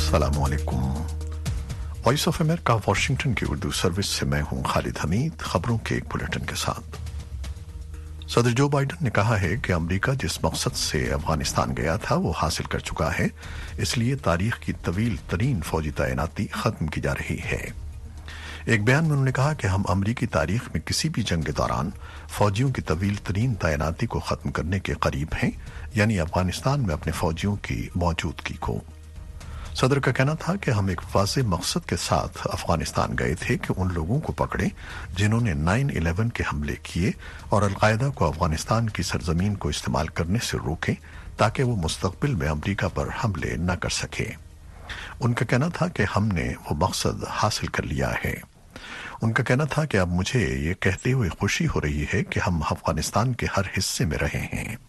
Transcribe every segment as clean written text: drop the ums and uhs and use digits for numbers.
अस्सलामु अलैकुम। Voice of America Washington की उर्दू सर्विस से मैं हूं खालिद हमीद। खबरों के एक बुलेटिन के साथ। सदर जो बाइडन ने कहा है कि अमेरिका जिस मकसद से अफगानिस्तान गया था वो हासिल कर चुका है, इसलिए तारीख की तवील तरीन फौजी तैनाती खत्म की जा रही है। एक बयान में उन्होंने कहा कि हम अमरीकी तारीख में किसी भी जंग के दौरान फौजियों की तवील तरीन तैनाती को खत्म करने के करीब हैं, यानी अफगानिस्तान में अपने फौजियों की मौजूदगी को। सदर का कहना था कि हम एक वाज़ेह मकसद के साथ अफगानिस्तान गए थे कि उन लोगों को पकड़े जिन्होंने 9/11 के हमले किए और अलकायदा को अफगानिस्तान की सरजमीन को इस्तेमाल करने से रोकें ताकि वो मुस्तकबिल में अमरीका पर हमले न कर सके। उनका कहना था कि हमने वो मकसद हासिल कर लिया है। उनका कहना था कि अब मुझे ये कहते हुए खुशी हो रही है कि हम अफगानिस्तान के हर हिस्से में रहे हैं।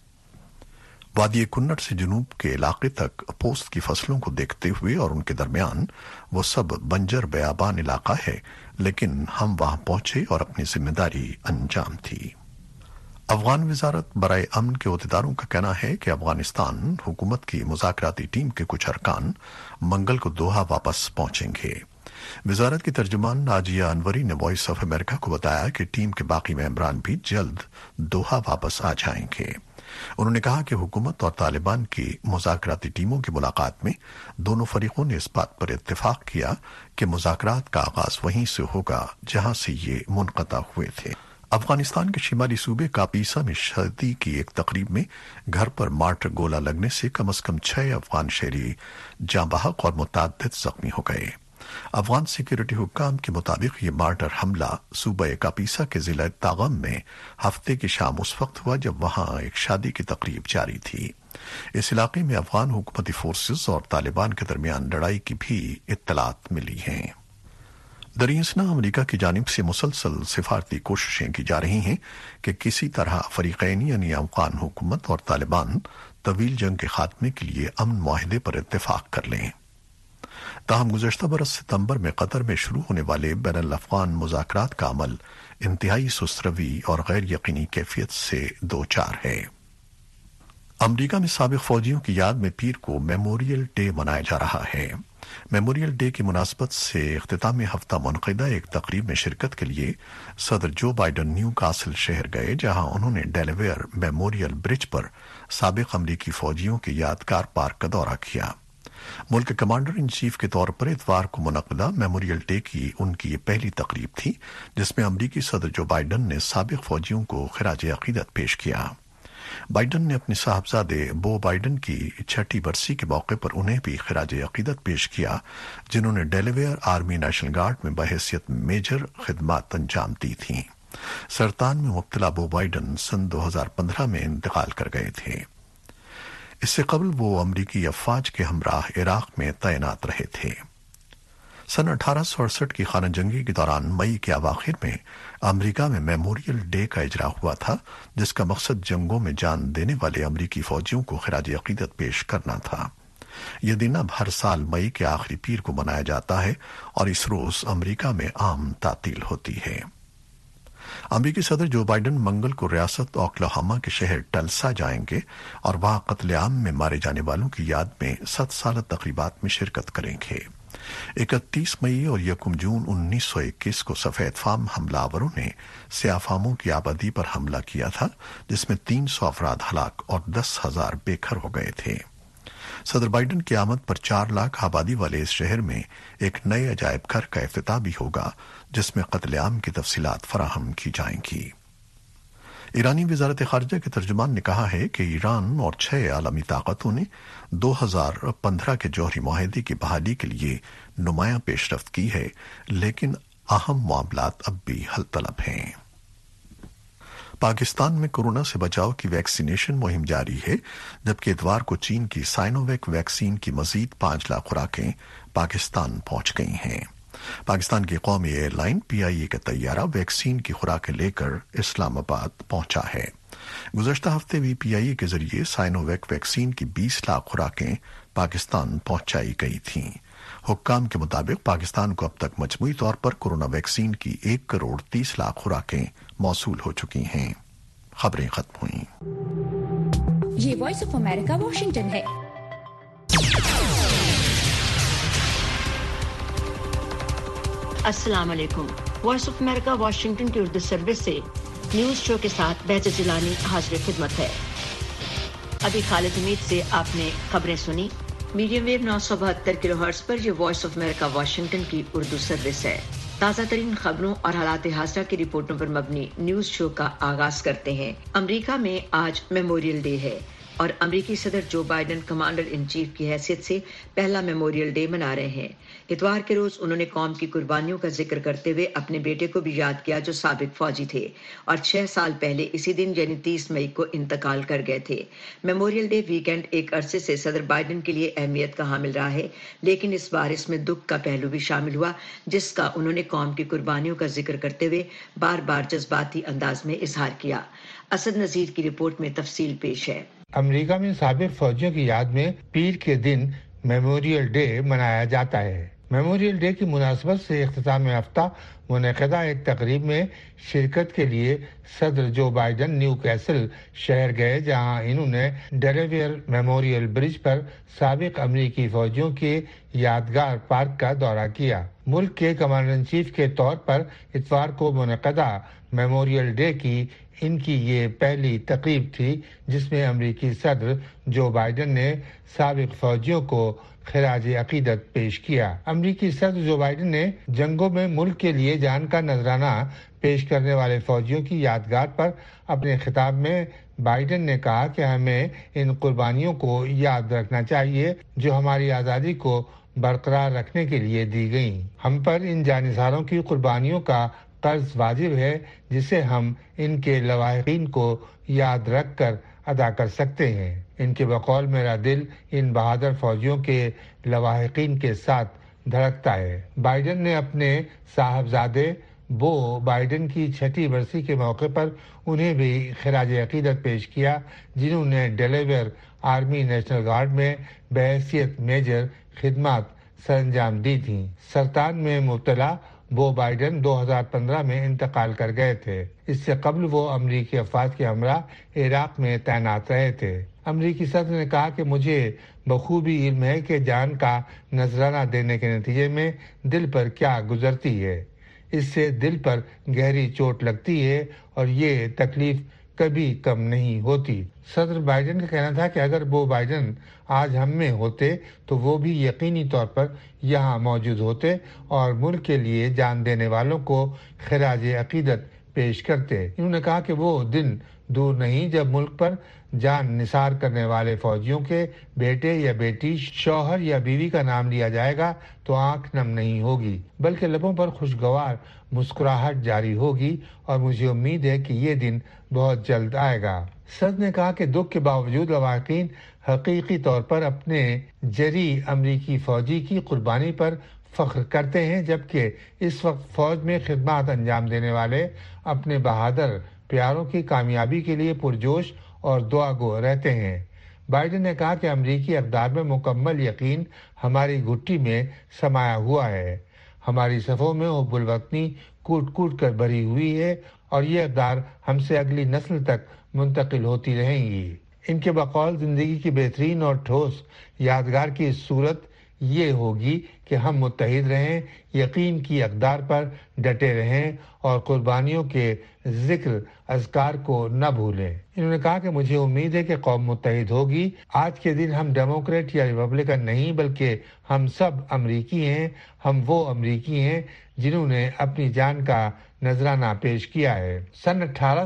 वादी कुन्नट से जुनूब के इलाके तक पोस्त की फसलों को देखते हुए और उनके दरमियान वो सब बंजर बयाबान इलाका है, लेकिन हम वहां पहुंचे और अपनी जिम्मेदारी अंजाम थी। अफगान वजारत बराए अमन के अहदेदारों का कहना है कि अफगानिस्तान हुकूमत की मुज़ाकराती टीम के कुछ अरकान मंगल को दोहा वापस पहुंचेंगे। वजारत की तर्जुमान नाजिया अनवरी ने वॉइस ऑफ अमेरिका को बताया कि टीम के बाकी मेंबरान भी जल्द दोहा वापस आ जाएंगे। उन्होंने कहा कि हुकूमत और तालिबान की मुज़ाकराती टीमों की मुलाकात में दोनों फरीकों ने इस बात पर इत्तेफाक किया कि मुज़ाकरात का आगाज वहीं से होगा जहां से ये मुनक़ता हुए थे। अफगानिस्तान के शिमाली सूबे कापीसा में शादी की एक तकरीब में घर पर मार्टर गोला लगने से कम से कम 6 अफगान शहरी जाँ बहक और मुतअद्दिद जख्मी हो गए। अफगान सिक्योरिटी हुक्काम के मुताबिक ये मार्टर हमला सूबा कापीसा के जिला तागम में हफ्ते की शाम उस वक्त हुआ जब वहां एक शादी की तकरीब जारी थी। इस इलाके में अफगान हुकूमती फोर्सेस और तालिबान के दरमियान लड़ाई की भी इत्तलात मिली हैं। दरियासना अमरीका की जानिब से मुसलसल सिफारती कोशिशें की जा रही हैं कि किसी तरह फरीकैन यानी अफगान हुकूमत और तालिबान तवील जंग के खात्मे के लिए अमन मुआहदे पर इत्तेफाक कर लें। ताहम गुज़श्ता बरस सितंबर में कतर में शुरू होने वाले बैनुल अफ़गान मुज़ाकरात का अमल इंतहाई सुस्त रवी और गैर यकीनी कैफियत से दो चार है। अमरीका में साबिक फौजियों की याद में पीर को मेमोरियल डे मनाया जा रहा है। मेमोरियल डे की मुनासबत से इख्तितामी हफ्ता मुनक़िदा एक तकरीब में शिरकत के लिए सदर जो बाइडन न्यू कासल शहर गए, जहां उन्होंने डेलावेयर मेमोरियल ब्रिज पर साबिक अमरीकी फौजियों के यादगार पार्क का दौरा किया। मुल्क कमांडर इन चीफ के तौर पर इतवार को मुनक़दा मेमोरियल डे की उनकी ये पहली तकरीब थी जिसमें अमरीकी सदर जो बाइडन ने साबिक फौजियों को खिराज अक़ीदत पेश किया। बाइडन ने अपने साहबजादे बो बाइडन की 6ठी बरसी के मौके पर उन्हें भी खिराज अक़ीदत पेश किया, जिन्होंने डेलावेयर आर्मी नेशनल गार्ड में बहैसियत मेजर खिदमात अंजाम दी थीं। सरतान में मुब्तला बो बाइडन सन 2015 में इंतकाल कर गए थे। इससे कबल वो अमरीकी अफवाज के हमराह इराक में तैनात रहे थे। सन 1868 की खाना जंगी के दौरान मई के अवाखिर में अमरीका में मेमोरियल डे का इजरा हुआ था, जिसका मकसद जंगों में जान देने वाले अमरीकी फौजियों को खिराज अक़ीदत पेश करना था। यह दिन अब हर साल मई के आखिरी पीर को मनाया जाता है और इस रोज अमरीका में आम तातील होती है। अमरीकी सदर जो बाइडन मंगल को रियासत ओक्लाहोमा के शहर टल्सा जाएंगे और वहां कत्लेआम में मारे जाने वालों की याद में 7 साल तकरीबात में शिरकत करेंगे। 31 मई और 1 जून 1921 को सफेद फार्म हमलावरों ने स्याफामों की आबादी पर हमला किया था, जिसमें 300 अफराद हलाक और 10,000 बेघर हो गए थे। सदर बाइडन की आमद पर 4 लाख आबादी वाले इस शहर में एक नए अजायब घर का इफ्तिताह भी होगा, जिसमें कत्लेआम की तफसीलात फराहम की जाएंगी। ईरानी वजारत खारजा के तर्जुमान ने कहा है कि ईरान और 6 आलमी ताकतों ने 2015 के जौहरी मुआहदे की बहाली के लिए नुमायां पेशरफ्त की है, लेकिन अहम मामलात अब भी हल तलब हैं। पाकिस्तान में कोरोना से बचाव की वैक्सीनेशन मुहिम जारी है, जबकि इतवार को चीन की साइनोवैक वैक्सीन की मजीद 5 लाख खुराकें पाकिस्तान पहुंच गई हैं। पाकिस्तान की कौमी एयरलाइन PIA का तैयारा वैक्सीन की खुराकें लेकर इस्लामाबाद पहुंचा है। गुज़श्ता हफ्ते भी PIA के जरिए साइनोवैक वैक्सीन की 20 लाख खुराकें पाकिस्तान पहुंचाई गई थीं। हुक्काम के मुताबिक पाकिस्तान को अब तक मजमूई तौर पर कोरोना वैक्सीन की 1 करोड़ 30 लाख खुराकें मौसूल हो चुकी हैं। खबरें खत्म हुई। ये वॉइस ऑफ अमेरिका वाशिंगटन है। अस्सलाम वालेकुम। वॉइस ऑफ अमेरिका वाशिंगटन की उर्दू सर्विस से न्यूज शो के साथ बेहतर जिलानी हाजिर खिदमत है। अभी खालिद हमीद से आपने खबरें सुनी। मीडियम वेव 972 किलोहर्ट्ज पर यह वॉइस ऑफ अमेरिका वाशिंगटन की उर्दू सर्विस है। ताज़ा तरीन खबरों और हालात हादसा की रिपोर्टों पर मबनी न्यूज शो का आगाज करते हैं। अमरीका में आज मेमोरियल डे है और अमरीकी सदर जो बाइडन कमांडर इन चीफ की हैसियत से पहला मेमोरियल डे मना रहे हैं। इतवार के रोज उन्होंने कौम की कुर्बानियों का जिक्र करते हुए अपने बेटे को भी याद किया जो साबिक फौजी थे और 6 साल पहले इसी दिन यानी 30 मई को इंतकाल कर गए थे। मेमोरियल डे वीकेंड एक अरसे से सदर बाइडन के लिए अहमियत का हामिल रहा है, लेकिन इस बार इसमें दुख का पहलू भी शामिल हुआ जिसका उन्होंने कौम की कुर्बानियों का जिक्र करते हुए बार बार जज्बाती अंदाज में इजहार किया। असद नजीर की रिपोर्ट में तफसील पेश है। अमेरिका में साबिक फौजियों की याद में पीर के दिन मेमोरियल डे मनाया जाता है। मेमोरियल डे की मुनासबत से इख्तिताम याफ्ता मुनक़दा एक तकरीब में शिरकत के लिए सदर जो बाइडन न्यू कैसल शहर गए, जहां इन्होंने डेलावेयर मेमोरियल ब्रिज पर साबिक अमरीकी फौजियों के यादगार पार्क का दौरा किया। मुल्क के कमांडर इन चीफ के तौर पर इतवार को मुनक़दा मेमोरियल डे की इनकी ये पहली तकरीब थी जिसमें अमरीकी सदर जो बाइडन ने साबिक फौजियों को खिराज अकीदत पेश किया। अमरीकी सदर जो बाइडन ने जंगों में मुल्क के लिए जान का नजराना पेश करने वाले फौजियों की यादगार पर अपने खिताब में बाइडन ने कहा कि हमें इन कुर्बानियों को याद रखना चाहिए जो हमारी आज़ादी को बरकरार रखने के लिए दी गई। हम पर इन जानिसारों की कुर्बानियों का कर्ज वाजिब है जिसे हम इनके लवाहिकीन को याद रख कर अदा कर सकते हैं। इनके बकौल मेरा दिल इन बहादुर फौजियों के लवाहिकीन के साथ धड़कता है। बाइडन ने अपने साहबजादे बो बाइडन की 6ठी बरसी के मौके पर उन्हें भी खिराज अकीदत पेश किया जिन्होंने डेलावेयर आर्मी नेशनल गार्ड में बहैसियत मेजर खिदमत सरंजाम दी थी। सरतान में मुब्तला बो बाइडन 2015 में इंतकाल कर गए थे। इससे कबल वो अमरीकी अफवाज के हमरा इराक में तैनात रहे थे। अमरीकी सदर ने कहा कि मुझे बखूबी इल्म है कि जान का नजराना देने के नतीजे में दिल पर क्या गुजरती है। इससे दिल पर गहरी चोट लगती है और ये तकलीफ कभी कम नहीं होती। सदर बाइडन का कहना था कि अगर वो बाइडन आज हम में होते तो वो भी यकीनी तौर पर यहाँ मौजूद होते और मुल्क के लिए जान देने वालों को खिराज अकीदत पेश करते। इन्होंने कहा कि वो दिन दूर नहीं जब मुल्क पर जान निसार करने वाले फौजियों के बेटे या बेटी, शौहर या बीवी का नाम लिया जाएगा तो आंख नम नहीं होगी बल्कि लबों पर खुशगवार मुस्कुराहट जारी होगी और मुझे उम्मीद है कि ये दिन बहुत जल्द आएगा। सदर ने कहा कि दुख के बावजूद लवाहिकीन हकीकी तौर पर अपने जरी अमरीकी फौजी की कुर्बानी पर फख्र करते हैं, जबकि इस वक्त फौज में खिदमत अंजाम देने वाले अपने बहादुर प्यारों की कामयाबी के लिए पुरजोश और दुआगो रहते हैं। बाइडन ने कहा कि अमरीकी इक़दार में मुकम्मल यकीन हमारी घुट्टी में समाया हुआ है। हमारी सफ़ों में हुब्बुल वतनी कूट कूट कर भरी हुई है और ये इक़दार हमसे अगली नस्ल तक मुंतकिल होती रहेंगी। इनके बकौल जिंदगी की बेहतरीन और ठोस यादगार की सूरत ये होगी कि हम मुत्तहिद रहें, यकीन की इक़दार पर डटे रहें और कुर्बानियों के जिक्र अज़कार को न भूलें। इन्होंने कहा कि मुझे उम्मीद है कि कौम मुत्तहिद होगी। आज के दिन हम डेमोक्रेट या रिपब्लिकन नहीं बल्कि हम सब अमरीकी हैं। हम वो अमरीकी हैं जिन्होंने अपनी जान का नजराना पेश किया है। सन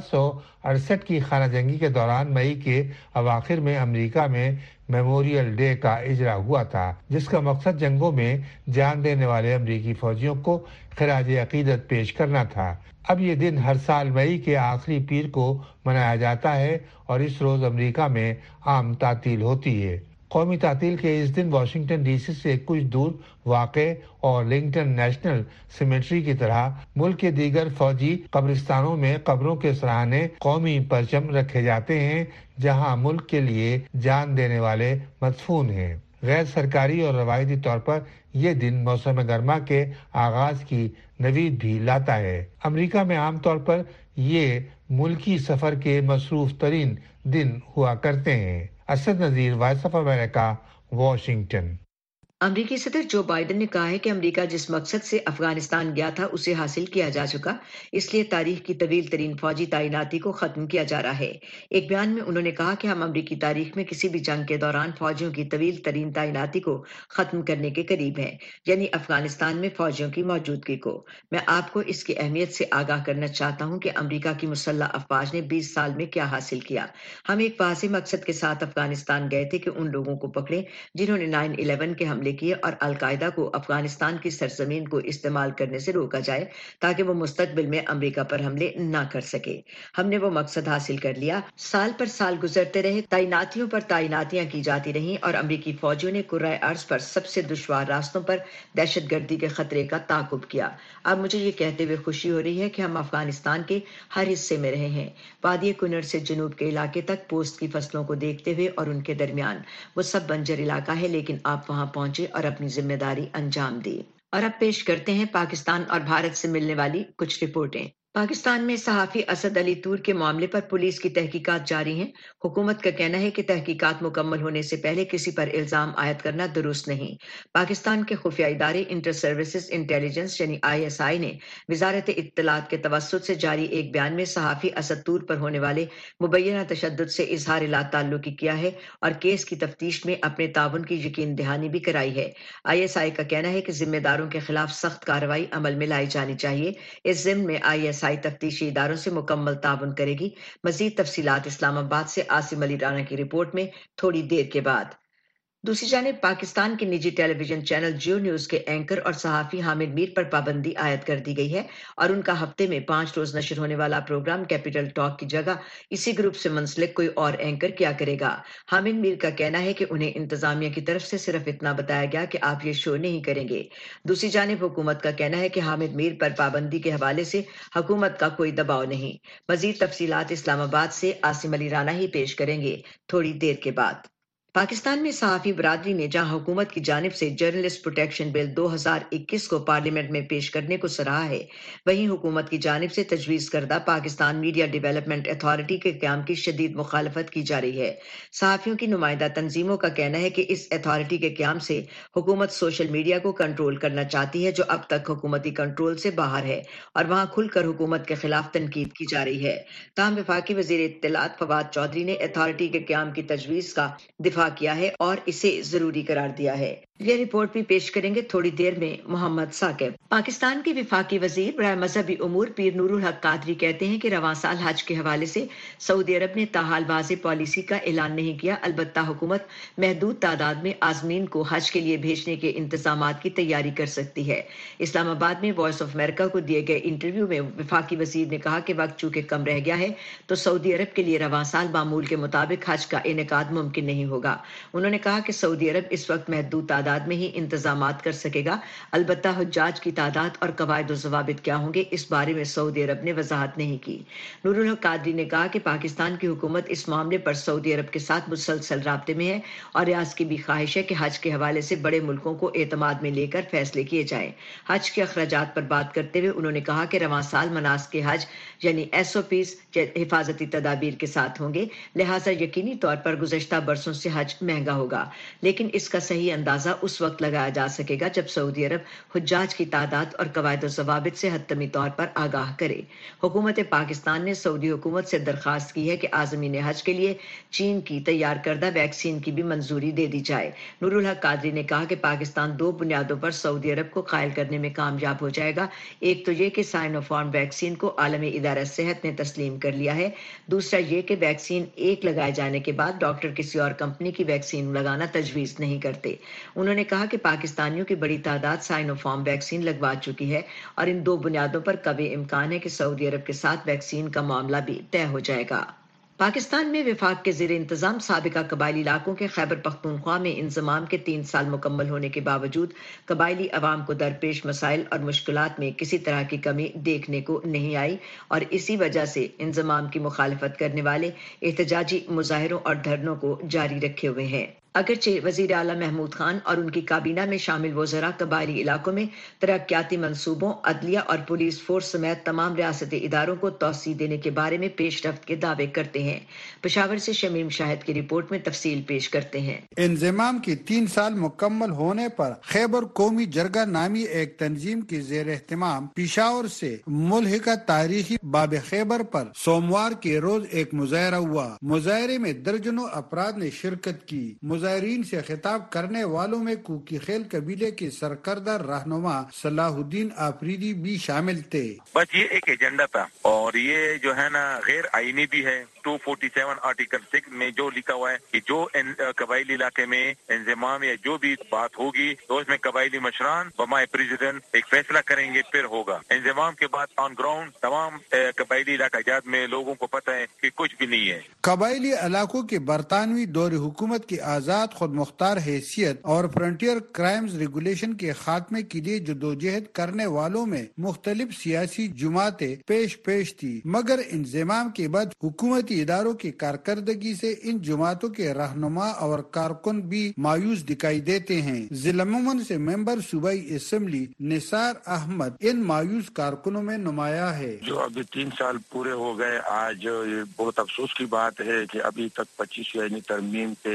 1868 की खाना जंगी के दौरान मई के अवाखिर में अमेरिका में मेमोरियल डे का इजरा हुआ था जिसका मकसद जंगों में जान देने वाले अमरीकी फौजियों को खिराज अकीदत पेश करना था। अब ये दिन हर साल मई के आखिरी पीर को मनाया जाता है और इस रोज अमेरिका में आम तातील होती है। कौमी तातील के इस दिन वाशिंगटन डीसी से कुछ दूर वाक़े और लिंकटन नेशनल सिमेट्री की तरह मुल्क के दीगर फौजी कब्रिस्तानों में कब्रों के सराहने कौमी परचम रखे जाते हैं जहां मुल्क के लिए जान देने वाले मदफून हैं। गैर सरकारी और रवायती तौर पर यह दिन मौसम गर्मा के आगाज की नवीद भी लाता है। अमेरिका में आमतौर पर ये मुल्की सफर के मसरूफ तरीन दिन हुआ करते हैं। Asad Nazir, voice of America, Washington. امریکی صدر جو بائیڈن نے کہا ہے کہ امریکہ جس مقصد سے افغانستان گیا تھا اسے حاصل کیا جا چکا، اس لیے تاریخ کی طویل ترین فوجی تعیناتی کو ختم کیا جا رہا ہے۔ ایک بیان میں انہوں نے کہا کہ ہم امریکی تاریخ میں کسی بھی جنگ کے دوران فوجیوں کی طویل ترین تعیناتی کو ختم کرنے کے قریب ہیں، یعنی افغانستان میں فوجیوں کی موجودگی کو۔ میں آپ کو اس کی اہمیت سے آگاہ کرنا چاہتا ہوں کہ امریکہ کی مسلح افواج نے 20 سال میں کیا حاصل کیا۔ ہم ایک واضح مقصد کے ساتھ افغانستان گئے تھے کہ ان لوگوں کو پکڑیں جنہوں نے 9/11 کے حملے کیے اور القاعدہ کو افغانستان کی سرزمین کو استعمال کرنے سے روکا جائے تاکہ وہ مستقبل میں امریکہ پر حملے نہ کر سکے۔ ہم نے وہ مقصد حاصل کر لیا۔ سال پر سال گزرتے رہے، تعیناتیوں پر تعیناتیاں کی جاتی رہیں اور امریکی فوجیوں نے کرۂ ارض پر سب سے دشوار راستوں پر دہشت گردی کے خطرے کا تعاقب کیا۔ اب مجھے یہ کہتے ہوئے خوشی ہو رہی ہے کہ ہم افغانستان کے ہر حصے میں رہے ہیں، وادی کنر سے جنوب کے علاقے تک پوست کی فصلوں کو دیکھتے ہوئے، اور ان کے درمیان وہ سب بنجر علاقہ ہے، لیکن آپ وہاں پہنچے اور اپنی ذمہ داری انجام دی۔ اور اب پیش کرتے ہیں پاکستان اور بھارت سے ملنے والی کچھ رپورٹیں۔ پاکستان میں صحافی اسد علی طور کے معاملے پر پولیس کی تحقیقات جاری ہیں۔ حکومت کا کہنا ہے کہ تحقیقات مکمل ہونے سے پہلے کسی پر الزام عائد کرنا درست نہیں۔ پاکستان کے خفیہ ادارے انٹر سروسز انٹیلیجنس یعنی ISI نے وزارت اطلاعات کے توسط سے جاری ایک بیان میں صحافی اسد طور پر ہونے والے مبینہ تشدد سے اظہار لا تعلقی کیا ہے اور کیس کی تفتیش میں اپنے تعاون کی یقین دہانی بھی کرائی ہے۔ ISI کا کہنا ہے کہ ذمہ داروں کے خلاف سخت کارروائی عمل میں لائی جانی چاہیے۔ اس ضمن میں ISI تفتیشی اداروں سے مکمل تعاون کرے گی۔ مزید تفصیلات اسلام آباد سے عاصم علی رانا کی رپورٹ میں تھوڑی دیر کے بعد۔ دوسری جانب پاکستان کے نجی television channel Geo news کے اینکر اور صحافی حامد میر پر پابندی عائد کر دی گئی ہے اور ان کا ہفتے میں 5 روز نشر ہونے والا پروگرام کیپٹل ٹاک کی جگہ اسی گروپ سے منسلک کوئی اور اینکر کیا کرے گا۔ حامد میر کا کہنا ہے کہ انہیں انتظامیہ کی طرف سے صرف اتنا بتایا گیا کہ آپ یہ شو نہیں کریں گے۔ دوسری جانب حکومت کا کہنا ہے کہ حامد میر پر پابندی کے حوالے سے حکومت کا کوئی دباؤ نہیں۔ مزید تفصیلات اسلام آباد سے عاصم علی رانا ہی پیش کریں گے تھوڑی دیر کے بعد۔ پاکستان میں صحافی برادری نے جہاں حکومت کی جانب سے جرنلسٹ پروٹیکشن بل 2021 کو پارلیمنٹ میں پیش کرنے کو سراہا ہے، وہیں حکومت کی جانب سے تجویز کردہ پاکستان میڈیا ڈیولپمنٹ اتھارٹی کے قیام کی شدید مخالفت کی جا رہی ہے۔ صحافیوں کی نمائندہ تنظیموں کا کہنا ہے کہ اس اتھارٹی کے قیام سے حکومت سوشل میڈیا کو کنٹرول کرنا چاہتی ہے جو اب تک حکومتی کنٹرول سے باہر ہے، اور وہاں کھل کر حکومت کے خلاف تنقید کی جا رہی ہے۔ تاہم وفاقی وزیر اطلاعات فواد چودھری نے اتھارٹی کے قیام کی تجویز کا دفاع کیا ہے اور اسے ضروری قرار دیا ہے۔ یہ رپورٹ بھی پیش کریں گے تھوڑی دیر میں محمد ثاقب۔ پاکستان کے وفاقی وزیر برائے مذہبی امور پیر نور الحق قادری کہتے ہیں کہ رواں سال حج کے حوالے سے سعودی عرب نے تاحال واضح پالیسی کا اعلان نہیں کیا، البتہ حکومت محدود تعداد میں عازمین کو حج کے لیے بھیجنے کے انتظامات کی تیاری کر سکتی ہے۔ اسلام آباد میں وائس آف امریکہ کو دیے گئے انٹرویو میں وفاقی وزیر نے کہا کہ وقت چونکہ کم رہ گیا ہے تو سعودی عرب کے لیے رواں سال معمول کے مطابق حج کا انعقاد ممکن نہیں ہوگا۔ انہوں نے کہا کہ سعودی عرب اس وقت محدود تعداد میں ہی انتظامات کر سکے گا، البتہ حجاج کی تعداد اور قواعد و ضوابط کیا ہوں گے اس بارے میں سعودی عرب نے وضاحت نہیں کی۔ نور الحق قادری نے کہا کہ پاکستان کی حکومت اس معاملے پر سعودی عرب کے ساتھ مسلسل رابطے میں ہے اور ریاض کی بھی خواہش ہے کہ حج کے حوالے سے بڑے ملکوں کو اعتماد میں لے کر فیصلے کیے جائیں۔ حج کے اخراجات پر بات کرتے ہوئے انہوں نے کہا کہ رواں سال مناسک حج یعنی SOPs حفاظتی تدابیر کے ساتھ ہوں گے، لہٰذا یقینی طور پر گزشتہ برسوں سے حج مہنگا ہوگا، لیکن اس کا صحیح اندازہ اس وقت لگایا جا سکے گا جب سعودی عرب حجاج کی تعداد اور قواعد و ضوابط سے حتمی طور پر آگاہ کرے۔ حکومت پاکستان نے سعودی حکومت سے درخواست کی ہے کہ عازمین حج کے لیے چین کی تیار کردہ ویکسین کی بھی منظوری دے دی جائے۔ نور الحق قادری نے کہا کہ پاکستان 2 بنیادوں پر سعودی عرب کو قائل کرنے میں کامیاب ہو جائے گا، ایک تو یہ کہ سائنو فارم ویکسین کو عالمی ادارہ صحت نے تسلیم کر لیا ہے، دوسرا یہ کہ ویکسین ایک لگائے جانے کے بعد ڈاکٹر کسی اور کمپنی کی ویکسین لگانا تجویز نہیں کرتے۔ انہوں نے کہا کہ پاکستانیوں کی بڑی تعداد سائنو فارم ویکسین لگوا چکی ہے اور ان 2 بنیادوں پر قوی امکان ہے کہ سعودی عرب کے ساتھ ویکسین کا معاملہ بھی طے ہو جائے گا۔ پاکستان میں وفاق کے زیر انتظام سابقہ قبائلی علاقوں کے خیبر پختونخوا میں انضمام کے 3 سال مکمل ہونے کے باوجود قبائلی عوام کو درپیش مسائل اور مشکلات میں کسی طرح کی کمی دیکھنے کو نہیں آئی اور اسی وجہ سے انضمام کی مخالفت کرنے والے احتجاجی مظاہروں اور دھرنوں کو جاری رکھے ہوئے ہیں۔ अगरचे वजीर आला महमूद खान और उनकी काबीना में शामिल वज़रा कबायली इलाकों में तरक्याती मंसूबों, अदलिया और पुलिस फोर्स समेत तमाम रियासती इदारों को तौसीह देने के बारे में पेशरफ्त के दावे करते हैं। पेशावर से शमीम शाहिद की रिपोर्ट में तफसील पेश करते हैं। इंजमाम के 3 साल मुकम्मल होने पर खैबर कौमी जरगा नामी एक तंजीम की ज़ेर एहतमाम पेशावर से मुल्हिका तारीखी बाब खैबर पर सोमवार के रोज एक मुजाहरा हुआ। मुजाहरे में दर्जनों अफराद ने शिरकत की। मुजाहरीन से खिताब करने वालों में कुकी खेल कबीले के सरकर्दा रहनुमा सलाहुद्दीन आफरीदी भी शामिल थे। बस ये एक एजेंडा था और ये जो है ना गैर आईनी भी है। 247 आर्टिकल 6 में जो लिखा हुआ है कि जो कबायली इलाके में इंजमाम या जो भी बात होगी तो उसमें कबायली मशरान बमाए प्रेसिडेंट एक फैसला करेंगे, फिर होगा। इंजमाम के बाद ऑन ग्राउंड तमाम कबायली इलाका जात में लोगों को पता है कि कुछ भी नहीं है। कबायली इलाकों के बरतानवी दौर हुकूमत की आजाद खुद मुख्तार हैसियत और फ्रंटियर क्राइम्स रेगुलेशन के खात्मे के लिए जदोजहद करने वालों में मुख्तलिफ सियासी जमातें पेश थी, मगर इंजमाम के बाद हुकूमती इदारों की कारकर्दगी से इन जमातों के रहनुमा और कारकुन भी मायूस दिखाई देते हैं। जिला से मेंबर सूबाई असेंबली निसार अहमद इन मायूस कारकुनों में नुमाया है। जो अभी 3 साल पूरे हो गए, आज ये बहुत अफसोस की बात है कि अभी तक 25 यानी तरमीम पे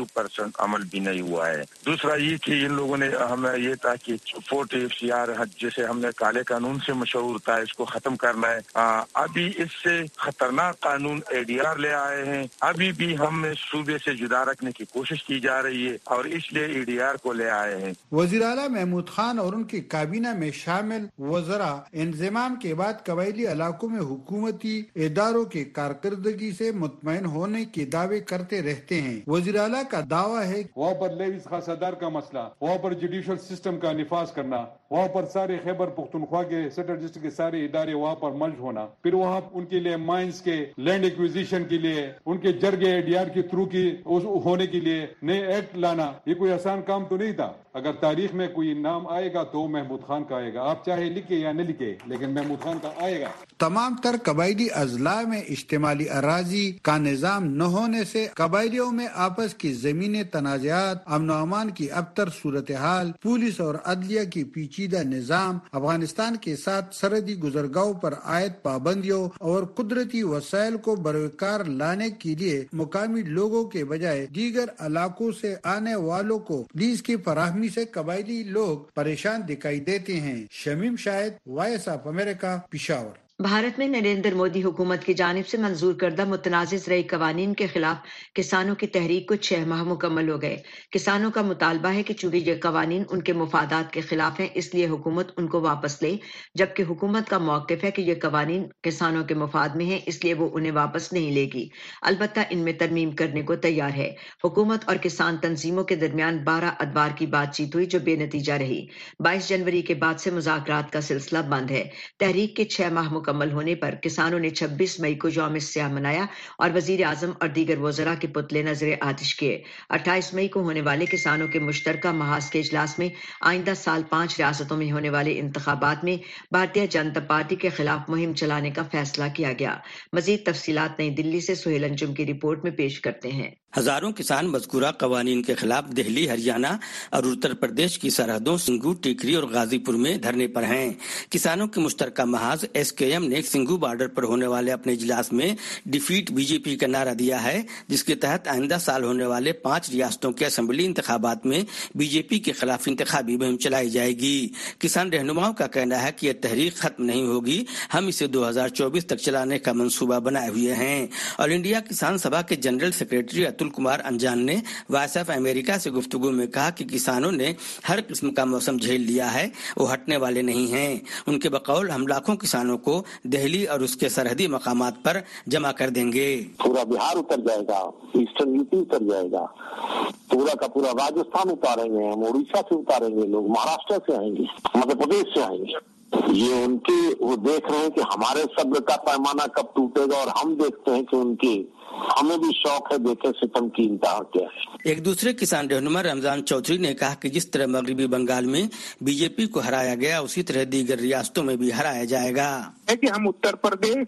0% अमल भी नहीं हुआ है। दूसरा ये कि इन लोगों ने हमें ये था कि 40 FCR जैसे हमने काले कानून से मशहूर था, इसको खत्म करना है। अभी इससे खतरनाक कानून ADR ले आए हैं। अभी भी हम सूबे से जुदा रखने की कोशिश की जा रही है और इसलिए ADR को ले आए हैं। वज़ीर आला महमूद खान और उनकी काबीना में शामिल वज़रा इंज़माम के बाद कबायली इलाकों में हुकूमती इदारों की कारकर्दगी से मुतमईन होने के दावे करते रहते हैं। वज़ीर आला का दावा है वहाँ पर लेविस खासादार का मसला, वहाँ पर जुडिशल सिस्टम का निफाज करना, वहाँ पर सारे खैबर पुख्तनख्वा के सेंट्रल डिस्ट्रिक्ट के सारे इदारे वहाँ पर मर्ज होना, फिर वहाँ उनके लिए माइंस के लैंड एक्विजिशन के लिए उनके जरगे ADR के थ्रू की होने के लिए नए एक्ट लाना, ये कोई आसान काम तो नहीं था। अगर तारीख में कोई नाम आएगा तो महमूद खान का आएगा, आप चाहे लिखे या न लिखे, लेकिन महमूद खान का आएगा। तमाम तर कबायली अजला में इज्तिमाली अराजी का निजाम न होने से कबायलियों में आपस की जमीनी तनाज़ात, अमन अमान की अबतर सूरत हाल, पुलिस और अदलिया की पेचीदा निजाम, अफगानिस्तान के साथ सरहदी गुजरगाहों पर आयद पाबंदियों और कुदरती वसाइल को बरकरार लाने के लिए मुकामी लोगों के बजाय दीगर इलाकों से आने वालों को लीज की फराहमी से कबायली लोग परेशान दिखाई देते हैं। Shamim Shahid, voice of America, Peshawar. Bharat में नरेंद्र मोदी हुकूमत की जानिब से मंजूर करदा मुतनाज़िज़ रई कवानीन के खिलाफ किसानों की तहरीक को 6 माह मुकम्मल हो गए। किसानों का मुतालबा है कि चूंकि ये कवानीन उनके मुफादात के खिलाफ हैं, इसलिए हुकूमत उनको वापस ले, जबकि हुकूमत का मौक़िफ़ है कि ये कवानीन किसानों के मुफाद में हैं, इसलिए वो उन्हें वापस नहीं लेगी। अलबत्ता इनमें तरमीम करने को तैयार है। हुकूमत और किसान तंजीमों के दरमियान 12 अदवार की बातचीत हुई जो बेनतीजा रही। 22 जनवरी के बाद से मुज़ाकरात का सिलसिला बंद है। तहरीक के 6 माह मुकम्मल होने पर किसानों ने 26 मई को यौम स्याह मनाया और वजीर आजम और दीगर वज़रा के पुतले नजर आतिश किए। 28 मई को होने वाले किसानों के मुश्तरका महाज के इजलास में आइंदा साल 5 रियासतों में होने वाले इंतखाबात में भारतीय जनता पार्टी के खिलाफ मुहिम चलाने का फैसला किया गया। मजीद तफसीलात नई दिल्ली से सुहेल अंजुम की रिपोर्ट में पेश करते हैं। हजारों किसान मज़कूरा कवानीन के खिलाफ दिल्ली, हरियाणा और उत्तर प्रदेश की सरहदों सिंगू, टिकरी और गाजीपुर में धरने पर हैं। किसानों के मुश्तरका महाज SKM ने सिंगू बॉर्डर पर होने वाले अपने इजलास में डिफीट BJP का नारा दिया है, जिसके तहत आइंदा साल होने वाले 5 रियासतों के असेंबली इंतखाबात में BJP के खिलाफ इंतखाबी मुहिम चलाई जाएगी। किसान रहनुमाओं का कहना है कि यह तहरीक खत्म नहीं होगी, हम इसे 2024 तक चलाने का मंसूबा बनाए हुए हैं। ऑल इंडिया किसान सभा के जनरल सेक्रेटरी अतुल कुमार अंजान ने वॉइस ऑफ अमेरिका से गुफ्तगू में कहा कि किसानों ने हर किस्म का मौसम झेल लिया है, वो हटने वाले नहीं हैं। उनके बकौल हम लाखों किसानों को दिल्ली और उसके सरहदी मकामात पर जमा कर देंगे। पूरा बिहार उतर जाएगा, ईस्टर्न यूपी उतर जाएगा, पूरा का पूरा राजस्थान उतारेंगे, हम उड़ीसा से उतारेंगे, लोग महाराष्ट्र से आएंगे, मध्य प्रदेश से आएंगे। ये उनके वो देख रहे हैं कि हमारे सब्र का पैमाना कब टूटेगा और हम देखते हैं कि उनकी हमें भी शौक है देखे सितम की इंतहा क्या है। एक दूसरे किसान रहनुमा रमजान चौधरी ने कहा कि जिस तरह मगरबी बंगाल में BJP को हराया गया, उसी तरह दीगर रियासतों में भी हराया जाएगा। है कि हम उत्तर प्रदेश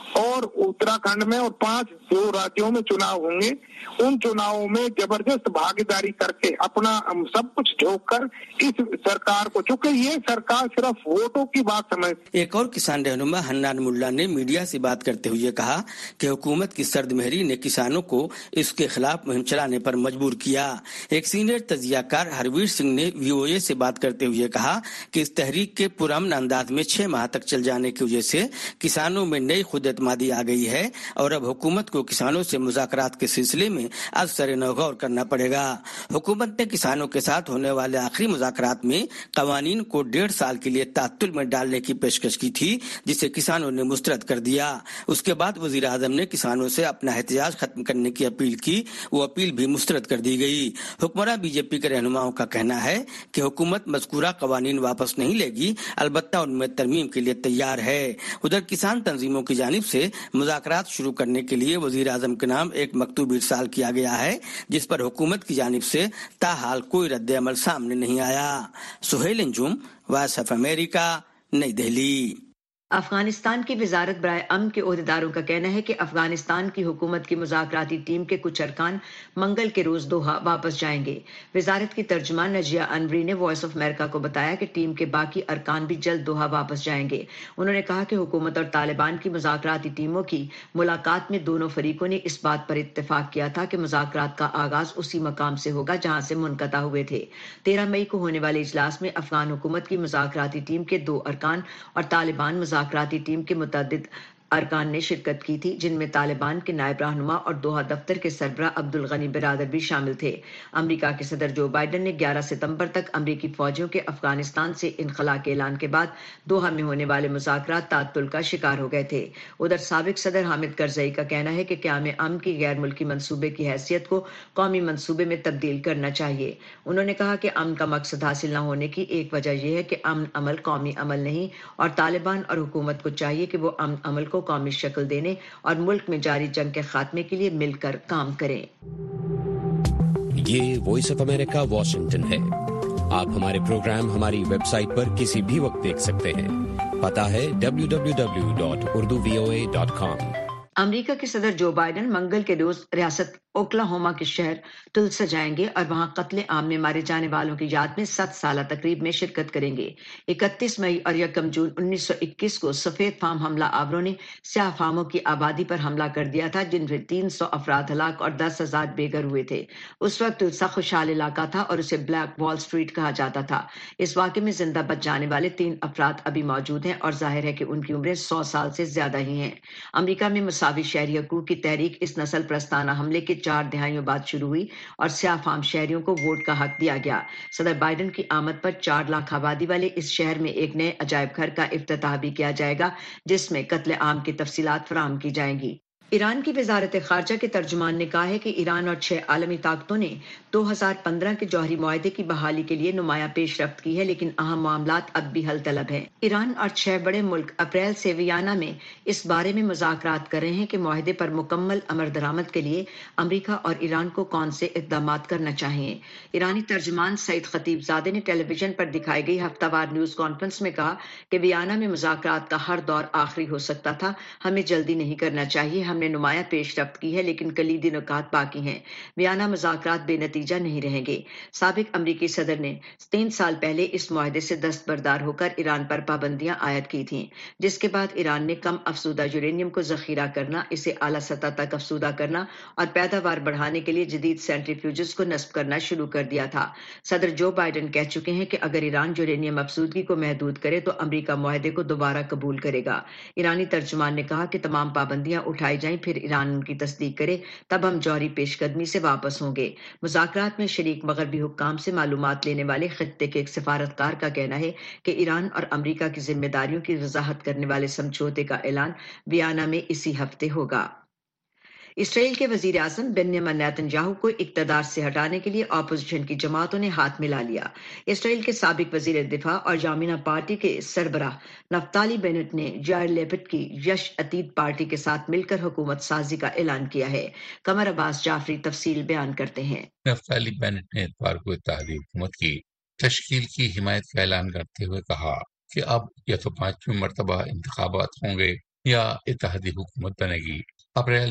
اور اتراکھنڈ میں اور 5 جو राज्यों में चुनाव होंगे उन चुनावों में जबरदस्त भागीदारी करके अपना सब कुछ झोंक कर इस सरकार को, चूंकि ये सरकार सिर्फ वोटों की बात समझती। एक और किसान रहनुमा हन्नान मुल्ला ने मीडिया से बात करते हुए कहा कि हुकूमत की सर्दमहरी ने किसानों को इसके खिलाफ मुहिम चलाने पर मजबूर किया। एक सीनियर तजियाकार हरवीर सिंह ने VOA से बात करते हुए कहा कि इस तहरीक के पुरअमन अंदाज में 6 माह तक चल जाने की वजह से किसानों में नई खुद-एतमादी आ गई है और अब हुकूमत को किसानों से मुज़ाकरात के सिलसिले में आज सरे-नौ गौर करना पड़ेगा। हुकूमत ने किसानों के साथ होने वाले आखिरी मुज़ाकरात में कवानीन को 1.5 साल के लिए तात्तुल में डालने की पेशकश की थी, जिसे किसानों ने मुस्तरद कर दिया। उसके बाद वजीर आज़म ने किसानों से अपना एहतजाज खत्म करने की अपील की, वो अपील भी मुस्तरद कर दी गई। हुक्मरान BJP के रहनुमाओं का कहना है कि हुकूमत मज़कूरा कवानीन वापस नहीं लेगी, अलबत्ता उनमें तरमीम के लिए तैयार है। उधर किसान तंजीमों की जानिब से मुज़ाकरात शुरू करने के लिए वजीर आज़म के नाम एक मकतूब इरसाल किया गया है, जिस पर हुकूमत की जानिब से ताहाल कोई रद्द अमल सामने नहीं आया। Suhail Anjum, voice of America, नई दिल्ली। अफगानिस्तान की वजारत बराए अमन के ओहदेदारों का कहना है कि अफगानिस्तान की हुकूमत की मुज़ाकराती टीम के कुछ अरकान मंगल के रोज दोहा वापस जाएंगे। वजारत की तर्जुमान नजिया अनवरी ने वॉइस ऑफ अमेरिका को बताया कि टीम के बाकी अरकान भी जल्द दोहा वापस जाएंगे। उन्होंने कहा कि हुकूमत और तालिबान की मुज़ाकराती टीमों की मुलाकात में दोनों फरीकों ने इस बात पर इत्तेफाक किया था कि मुज़ाकरात का आगाज उसी मकाम से होगा जहां से मुनक़ता हुए थे। 13 मई को होने वाले इजलास में अफगान हुकूमत की मुज़ाकराती टीम के 2 अरकान और तालिबान मुज़ाकराती टीम के मुतअद्दिद अरकान ने शिरकत की थी, जिनमें तालिबान के नायब रहनुमा और दोहा दफ्तर के सरबराह अब्दुल गनी बिरादर भी शामिल थे। अमेरिका के सदर जो बाइडन ने 11 सितंबर तक अमेरिकी फौजियों के अफगानिस्तान से इनखला के ऐलान के बाद दोहा में होने वाले मुज़ाकरात ताअत्तुल का शिकार हो गए थे। उधर साबिक सदर हामिद करज़ई का कहना है कि क़याम अमन की गैर मुल्की मंसूबे की हैसियत को कौमी मंसूबे में तब्दील करना चाहिए। उन्होंने कहा कि अमन का मकसद हासिल न होने की एक वजह यह है कि अमन अमल कौमी अमल नहीं, और तालिबान और हुकूमत को चाहिए कि वो अमन अमल को कौमी शक्ल देने और मुल्क में जारी जंग के खात्मे के लिए मिलकर काम करें। ये वॉइस ऑफ अमेरिका वाशिंगटन है। आप हमारे प्रोग्राम हमारी वेबसाइट पर किसी भी वक्त देख सकते हैं। पता है www.urduvoa.com। अमेरिका के सदर जो बाइडन मंगल के रोज रियासत ओक्लाहोमा के शहर तुल्सा जाएंगे और वहां कत्ले आम में मारे जाने वालों की याद में 7 साला तकरीब में शिरकत करेंगे। 31 मई और 1 जून 1921 को सफेद फार्म हमला आवरों ने स्याह फार्मों की आबादी पर हमला कर दिया था, जिनमें 300 अफराद हलाक और 10,000 बेघर हुए थे। उस वक्त तुल्सा खुशहाल इलाका था और उसे ब्लैक वॉल स्ट्रीट कहा जाता था। इस वाक़े में जिंदा बच जाने वाले 3 अफराद अभी मौजूद हैं और जाहिर है कि उनकी उम्रें 100 साल से ज्यादा ही हैं। अमेरिका में मुसावी शहरी हकूक़ की तहरीक इस नस्ल प्रस्ताना हमले के 4 दहाइयों बाद शुरू हुई और स्याह फार्म शहरियों को वोट का हक दिया गया। सदर बाइडन की आमद पर 4 लाख आबादी वाले इस शहर में एक नए अजायब घर का इफ्तिताह भी किया जाएगा, जिसमें कत्ले आम की तफसीलात फराहम की जाएंगी। ईरान की वजारत खारजा के तर्जुमान ने कहा है कि ईरान और 6 आलमी ताकतों ने 2015 के जौहरी मुआहदे की बहाली के लिए नुमाया पेशरफ्त की है, लेकिन अहम मामलात अब भी हल तलब हैं। ईरान और 6 बड़े मुल्क अप्रैल से वियना में इस बारे में मुज़ाकरात कर रहे हैं कि मुआहदे पर मुकम्मल अमल दरामद के लिए अमरीका और ईरान को कौन से इक़दामात करना चाहिए। ईरानी तर्जुमान सईद खतीबजादे ने टेलीविजन पर दिखाई गई हफ्तावार न्यूज़ कॉन्फ्रेंस में कहा कि वियना में मुज़ाकरात का हर दौर आखिरी हो सकता था, हमें जल्दी नहीं करना चाहिए। हमने नुमाया पेशरफ्त की है, लेकिन कलीदी नुकात बाकी हैं। वियना मुज़ाकरात बेनतीजा नहीं रहेंगे। साबिक अमरीकी सदर ने 3 साल पहले इस मुआहदे से दस्तबरदार होकर ईरान पर पाबंदियां आयद की थीं, जिसके बाद ईरान ने कम अफसूदा यूरेनियम को जखीरा करना, इसे आला सतह तक अफसूदा करना और पैदावार बढ़ाने के लिए जदीद सेंट्रीफ्यूजेस को नस्ब करना शुरू कर दिया था। सदर जो बाइडन कह चुके हैं कि अगर ईरान यूरेनियम अफसूदगी को महदूद करे तो अमरीका मुआहदे को दोबारा कबूल करेगा। ईरानी तर्जुमान ने कहा कि तमाम पाबंदियां उठाई जाएं, फिर ईरान उनकी तस्दीक करे, तब हम जौहरी पेशकदमी से वापस होंगे। मुज़ाकरात में शरीक मगरबी हुक्काम से मालूमात लेने वाले खित्ते के एक सिफारतकार का कहना है कि ईरान और अमरीका की जिम्मेदारियों की वजाहत करने वाले समझौते का ऐलान वियना में इसी हफ्ते होगा। इसराइल के वजीर आज़म बेन्यामिन नेतन्याहू को इक़्तिदार से हटाने के लिए अपोजिशन की जमातों ने हाथ मिला लिया। इसराइल के साबिक वजीर दिफा और जामिना पार्टी के सरबराह नफ्ताली बेनेट ने यार लेपिड की यश अतीत पार्टी के साथ मिलकर हुकूमत साजी का ऐलान किया है। कमर अब्बास जाफरी तफसील बयान करते हैं। नफ्ताली बेनेट ने इतवार को इत्तेहादी हुकूमत की तश्कील की हिमायत का ऐलान करते हुए कहा कि अब या तो 5वीं मरतबा इंतखाबात होंगे या इत्तेहादी हुकूमत बनेगी। अप्रैल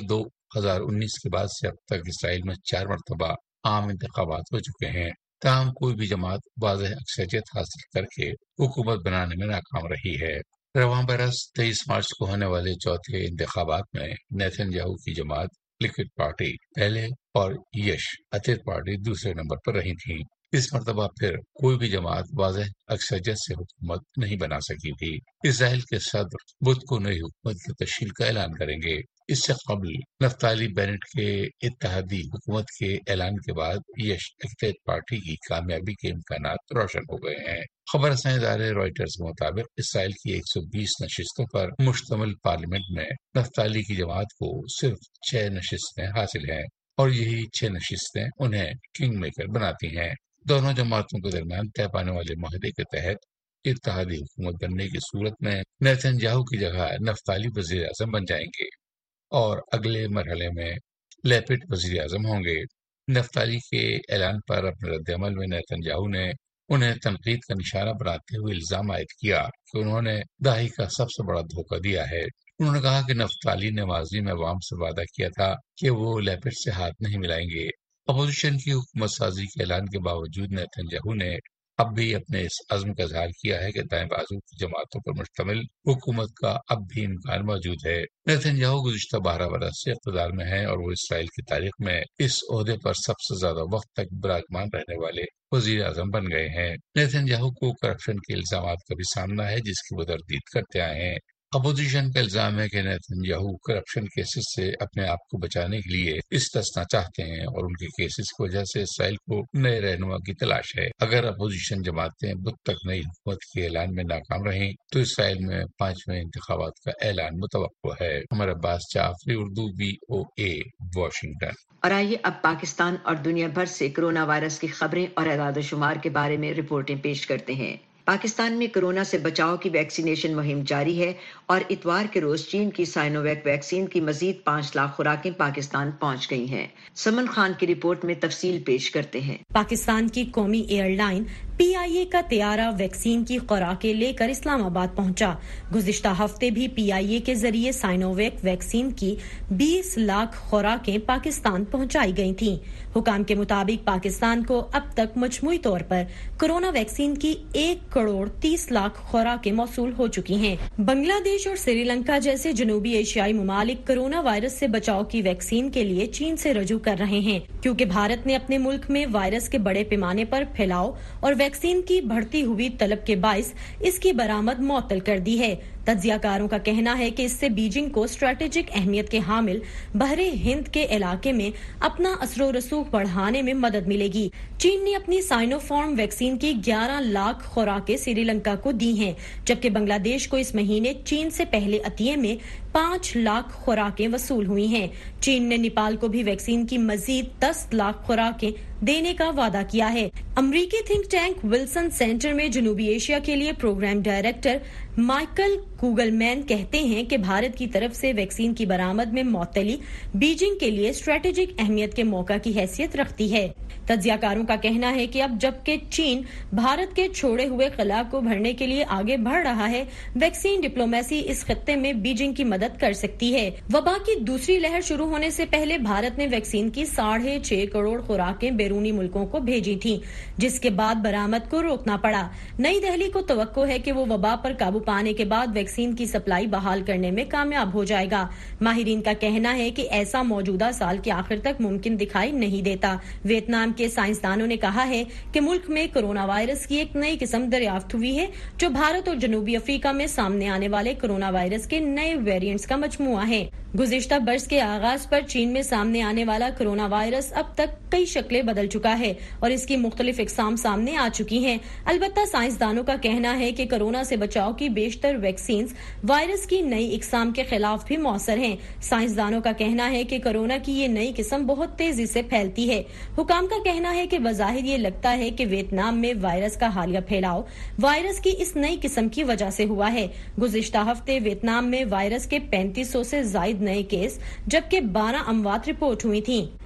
2019 के बाद से अब तक इसराइल में 4 मरतबा आम इंतखाबात हो चुके हैं। ताहम कोई भी जमात वाज़ेह अक्सरियत हासिल करके हुकूमत बनाने में नाकाम रही है। रवां बरस 23 मार्च को होने वाले चौथे इंतखाबात में नेतन्याहू की जमात लिक्विड पार्टी पहले और यश अतीत पार्टी दूसरे नंबर पर रही थी। इस मरतबा फिर कोई भी जमात वाज़ेह अक्सरियत से हुकूमत नहीं बना सकी थी। इसराइल के सदर बुध को नई हुकूमत की तश्कील का ऐलान करेंगे। इससे कबल नफ्ताली बेनेट के इत्तेहादी हुकूमत के ऐलान के बाद यश अतीत पार्टी की कामयाबी के इम्कानात रोशन हो गए हैं। खबर रसानी इदारे रॉयटर्स के मुताबिक इसराइल की 120 नशिस्तों पर मुश्तमिल पार्लियामेंट में नफ्ताली की जमात को सिर्फ 6 नशिस्तें हासिल हैं और यही 6 नशिस्तें उन्हें किंग मेकर बनाती हैं। दोनों जमातों के दरमियान तय पाने वाले माहदे के तहत इत्तेहादी हुकूमत बनने की सूरत में नेतन्याहू की जगह नफ्ताली वज़ीर आज़म बन जाएंगे और अगले मरहले में लैपिड वज़ीर आज़म होंगे। नफ्ताली के ऐलान पर अपने रद्द-ए-अमल में नेतन्याहू ने उन्हें तनकीद का निशाना बनाते हुए इल्जाम आयद किया कि उन्होंने दाही का सबसे बड़ा धोखा दिया है। उन्होंने कहा कि नफ्ताली ने माजी में अवाम से वादा किया था कि वो लैपिड से हाथ नहीं मिलाएंगे। अपोजिशन की हुकूमत साजी के ऐलान के बावजूद नेतन्याहू ने अब भी अपने इस अज़्म का इज़हार किया है कि दाएं बाजू की जमातों पर मुश्तमिल हुकूमत का अब भी इम्कान मौजूद है। नेतन्याहू गुज़िश्ता 12 बरस से इक़्तिदार में है और वो इसराइल की तारीख में इस ओहदे पर सबसे ज्यादा वक्त तक विराजमान रहने वाले वज़ीर आज़म बन गए हैं। नेतन्याहू को करप्शन के इल्जामात का भी सामना है जिसकी वो तरदीद करते आए हैं। अपोजिशन का इल्जाम है कि नेतन्याहू करप्शन केसेस से अपने आप को बचाने के लिए इस्तेस्ना चाहते हैं और उनके केसेस की वजह से इसराइल को नए रहनुमा की तलाश है। अगर अपोजिशन जमातें बुध तक नई हुकूमत के ऐलान में नाकाम रहें तो इसराइल में 5वें इंतखाबात का ऐलान मुतवक्को है। Umar Abbas Jafri, Urdu VOA, Washington. और आइए अब पाकिस्तान और दुनिया भर से कोरोना वायरस की खबरें और एदाद-ओ-शुमार के बारे में रिपोर्टें पेश करते हैं। पाकिस्तान में कोरोना से बचाव की वैक्सीनेशन मुहिम जारी है और इतवार के रोज चीन की साइनोवैक वैक्सीन की मजीद 5 लाख खुराकें पाकिस्तान पहुंच गई हैं। समन खान की रिपोर्ट में तफसील पेश करते हैं। पाकिस्तान की कौमी एयरलाइन PIA का तैयारा वैक्सीन की खुराकें लेकर इस्लामाबाद पहुंचा। गुज़िश्ता हफ्ते भी PIA के जरिए साइनोवैक वैक्सीन की 20 लाख खुराकें पाकिस्तान पहुंचाई गई थीं। हुकाम के मुताबिक पाकिस्तान को अब तक मजमूई तौर पर कोरोना वैक्सीन की 1 करोड़ 30 लाख खुराकें मौसूल हो चुकी हैं। बांग्लादेश और श्रीलंका जैसे जनूबी एशियाई ममालिक कोरोना वायरस से बचाव की वैक्सीन के लिए चीन से रजू कर रहे हैं क्योंकि भारत ने अपने मुल्क में वायरस के बड़े पैमाने पर फैलाव और वैक्सीन की बढ़ती हुई तलब के बाइस इसकी बरामद मुअत्तल कर दी है। तज्जियाकारों का कहना है कि इससे बीजिंग को स्ट्रेटेजिक अहमियत के हामिल बहरे हिंद के इलाके में अपना असरो रसूख बढ़ाने में मदद मिलेगी। चीन ने अपनी साइनोफार्म वैक्सीन की 11 लाख खुराकें श्रीलंका को दी हैं, जबकि बांग्लादेश को इस महीने चीन से पहले अतिये में 5 लाख खुराकें वसूल हुई हैं। चीन ने नेपाल को भी वैक्सीन की मजीद 10 लाख खुराकें देने का वादा किया है। अमरीकी थिंक टैंक विल्सन सेंटर में जनूबी एशिया के लिए प्रोग्राम डायरेक्टर माइकल कुगलमैन कहते हैं कि भारत की तरफ से वैक्सीन की बरामद में मौतली बीजिंग के लिए स्ट्रेटेजिक अहमियत के मौका की हैसियत रखती है। तज्जियाकारों का कहना है कि अब जबकि चीन भारत के छोड़े हुए खला को भरने के लिए आगे बढ़ रहा है, वैक्सीन डिप्लोमेसी इस खत्ते में बीजिंग की मदद कर सकती है। वबा की दूसरी लहर शुरू होने से पहले भारत ने वैक्सीन की 6.5 करोड़ खुराकें बैरूनी मुल्कों को भेजी थी, जिसके बाद बरामद को रोकना पड़ा। नई दिल्ली को तवक्को है कि वो वबा पर काबू पाने के बाद वैक्सीन की सप्लाई बहाल करने में कामयाब हो जाएगा। माहिरीन का कहना है कि ऐसा मौजूदा साल के आखिर तक मुमकिन दिखाई नहीं देता। वियतनाम के साइंसदानों ने कहा है कि मुल्क में कोरोना वायरस की एक नई किस्म दरियाफ्त हुई है जो भारत और जनूबी अफ्रीका में सामने आने वाले कोरोना वायरस के नए वेरिएंट्स का मजमुआ है। गुज़िश्ता बरस के आगाज पर चीन में सामने आने वाला कोरोना वायरस अब तक कई शक्लें बदल चुका है और इसकी मुख्तलिफ इकसाम सामने आ चुकी हैं। अलबत्ता साइंसदानों का कहना है कि कोरोना से बचाव की बेशतर वैक्सीन वायरस की नई इकसाम के खिलाफ भी मौसर हैं। साइंसदानों का कहना है कि कोरोना की ये नई किस्म बहुत तेजी से फैलती है। हुकाम का कहना है कि बज़ाहिर ये लगता है कि वियतनाम में वायरस का हालिया फैलाव वायरस की इस नई किस्म की वजह से हुआ है। गुज़िश्ता हफ्ते वियतनाम में वायरस के 3500 से जायद नए केस जबकि 12 अमवात रिपोर्ट हुई थी।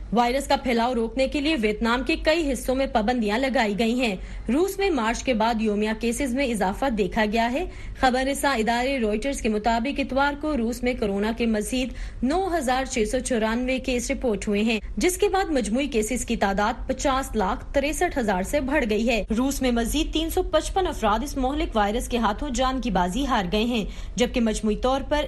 وائرس کا پھیلاؤ روکنے کے لیے ویتنام کے کئی حصوں میں پابندیاں لگائی گئی ہیں۔ روس میں مارچ کے بعد یومیہ کیسز میں اضافہ دیکھا گیا ہے۔ خبر رساں ادارے روئٹرز کے مطابق اتوار کو روس میں کورونا کے مزید 9,694 کیس رپورٹ ہوئے ہیں، جس کے بعد مجموعی کیسز کی تعداد 50,63,000 سے بڑھ گئی ہے۔ روس میں مزید 355 افراد اس مہلک وائرس کے ہاتھوں جان کی بازی ہار گئے ہیں، جبکہ مجموعی طور پر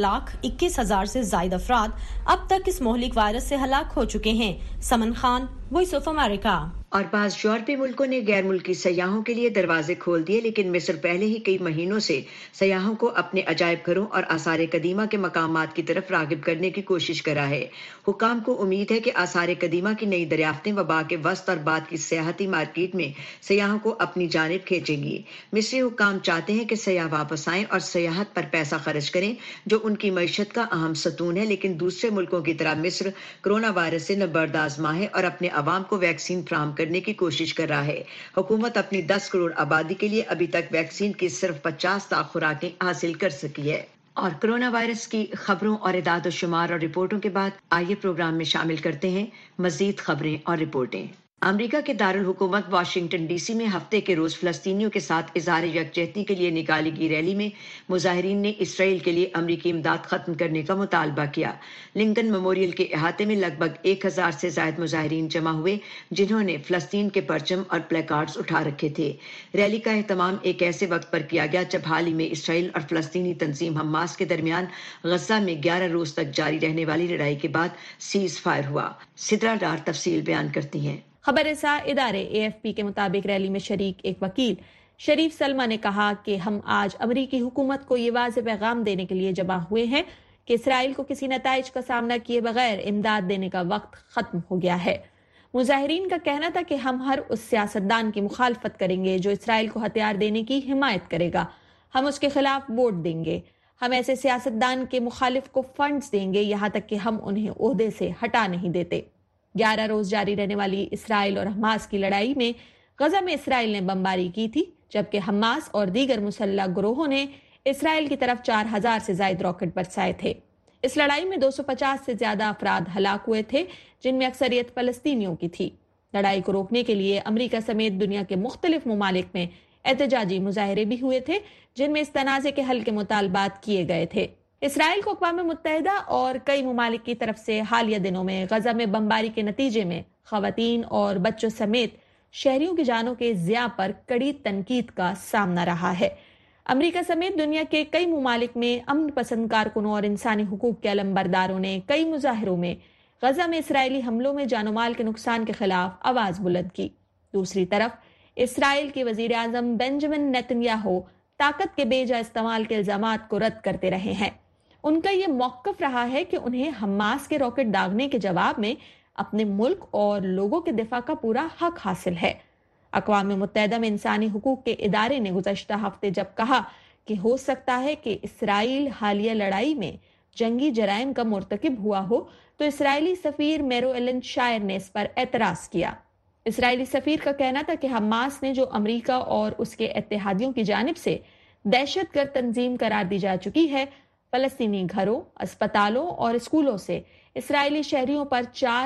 1,21,000 سے زائد افراد اب تک اس مہلک وائرس سے ہلاک ہو چکے ہیں۔ سمن خان، وائس آف امریکہ۔ اور بعض یورپی ملکوں نے غیر ملکی سیاحوں کے لیے دروازے کھول دیے، لیکن مصر پہلے ہی کئی مہینوں سے سیاحوں کو اپنے عجائب گھروں اور آثار قدیمہ کے مقامات کی طرف راغب کرنے کی کوشش کر رہا ہے۔ حکام کو امید ہے کہ آثار قدیمہ کی نئی دریافتیں وبا کے وسط اور بعد کی سیاحتی مارکیٹ میں سیاحوں کو اپنی جانب کھینچیں گی۔ مصری حکام چاہتے ہیں کہ سیاح واپس آئیں اور سیاحت پر پیسہ خرچ کریں، جو ان کی معیشت کا اہم ستون ہے، لیکن دوسرے ملکوں کی طرح مصر کورونا وائرس سے نبرد آزما ہے اور اپنے عوام کو ویکسین فراہم کرنے کی کوشش کر رہا ہے۔ حکومت اپنی 10 کروڑ آبادی کے لیے ابھی تک ویکسین کی صرف 50 لاکھ خوراکیں حاصل کر سکی ہے۔ اور کورونا وائرس کی خبروں اور اعداد و شمار اور رپورٹوں کے بعد آئیے پروگرام میں شامل کرتے ہیں مزید خبریں اور رپورٹیں۔ امریکہ کے دارالحکومت واشنگٹن ڈی سی میں ہفتے کے روز فلسطینیوں کے ساتھ اظہار یکجہتی کے لیے نکالی گئی ریلی میں مظاہرین نے اسرائیل کے لیے امریکی امداد ختم کرنے کا مطالبہ کیا۔ لنکن میموریل کے احاطے میں لگ بھگ 1,000 سے زائد مظاہرین جمع ہوئے، جنہوں نے فلسطین کے پرچم اور پلے کارڈز اٹھا رکھے تھے۔ ریلی کا اہتمام ایک ایسے وقت پر کیا گیا جب حال ہی میں اسرائیل اور فلسطینی تنظیم حماس کے درمیان غزہ میں 11 روز تک جاری رہنے والی لڑائی کے بعد سیز فائر ہوا۔ سدرا ڈار تفصیل بیان کرتی ہیں۔ خبر رساں ادارے AFP کے مطابق ریلی میں شریک ایک وکیل شریف سلمہ نے کہا کہ ہم آج امریکی حکومت کو یہ واضح پیغام دینے کے لیے جمع ہوئے ہیں کہ اسرائیل کو کسی نتائج کا سامنا کیے بغیر امداد دینے کا وقت ختم ہو گیا ہے۔ مظاہرین کا کہنا تھا کہ ہم ہر اس سیاستدان کی مخالفت کریں گے جو اسرائیل کو ہتھیار دینے کی حمایت کرے گا۔ ہم اس کے خلاف ووٹ دیں گے۔ ہم ایسے سیاستدان کے مخالف کو فنڈز دیں گے یہاں تک کہ ہم انہیں عہدے سے ہٹا نہیں دیتے۔ 11 روز جاری رہنے والی اسرائیل اور حماس کی لڑائی میں غزہ میں اسرائیل نے بمباری کی تھی، جبکہ حماس اور دیگر مسلح گروہوں نے اسرائیل کی طرف 4,000 سے زائد راکٹ برسائے تھے۔ اس لڑائی میں 250 سے زیادہ افراد ہلاک ہوئے تھے، جن میں اکثریت فلسطینیوں کی تھی۔ لڑائی کو روکنے کے لیے امریکہ سمیت دنیا کے مختلف ممالک میں احتجاجی مظاہرے بھی ہوئے تھے، جن میں اس تنازع کے حل کے مطالبات کیے گئے تھے۔ اسرائیل کو اقوام متحدہ اور کئی ممالک کی طرف سے حالیہ دنوں میں غزہ میں بمباری کے نتیجے میں خواتین اور بچوں سمیت شہریوں کی جانوں کے ضیاع پر کڑی تنقید کا سامنا رہا ہے۔ امریکہ سمیت دنیا کے کئی ممالک میں امن پسند کارکنوں اور انسانی حقوق کے علمبرداروں نے کئی مظاہروں میں غزہ میں اسرائیلی حملوں میں جان و مال کے نقصان کے خلاف آواز بلند کی۔ دوسری طرف اسرائیل کے وزیر اعظم بنجمن نیتن یاہو طاقت کے بے جا استعمال کے الزامات کو رد کرتے رہے ہیں۔ ان کا یہ موقف رہا ہے کہ انہیں حماس کے راکٹ داغنے کے جواب میں اپنے ملک اور لوگوں کے دفاع کا پورا حق حاصل ہے۔ اقوام متحدہ میں انسانی حقوق کے ادارے نے گزشتہ ہفتے جب کہا کہ ہو سکتا ہے کہ اسرائیل حالیہ لڑائی میں جنگی جرائم کا مرتکب ہوا ہو، تو اسرائیلی سفیر میرو ایلن شائر نے اس پر اعتراض کیا۔ اسرائیلی سفیر کا کہنا تھا کہ حماس نے جو امریکہ اور اس کے اتحادیوں کی جانب سے دہشت گرد تنظیم قرار دی جا چکی ہے، فلسطینی گھروں، اسپتالوں اور اسکولوں سے اسرائیلی شہریوں پر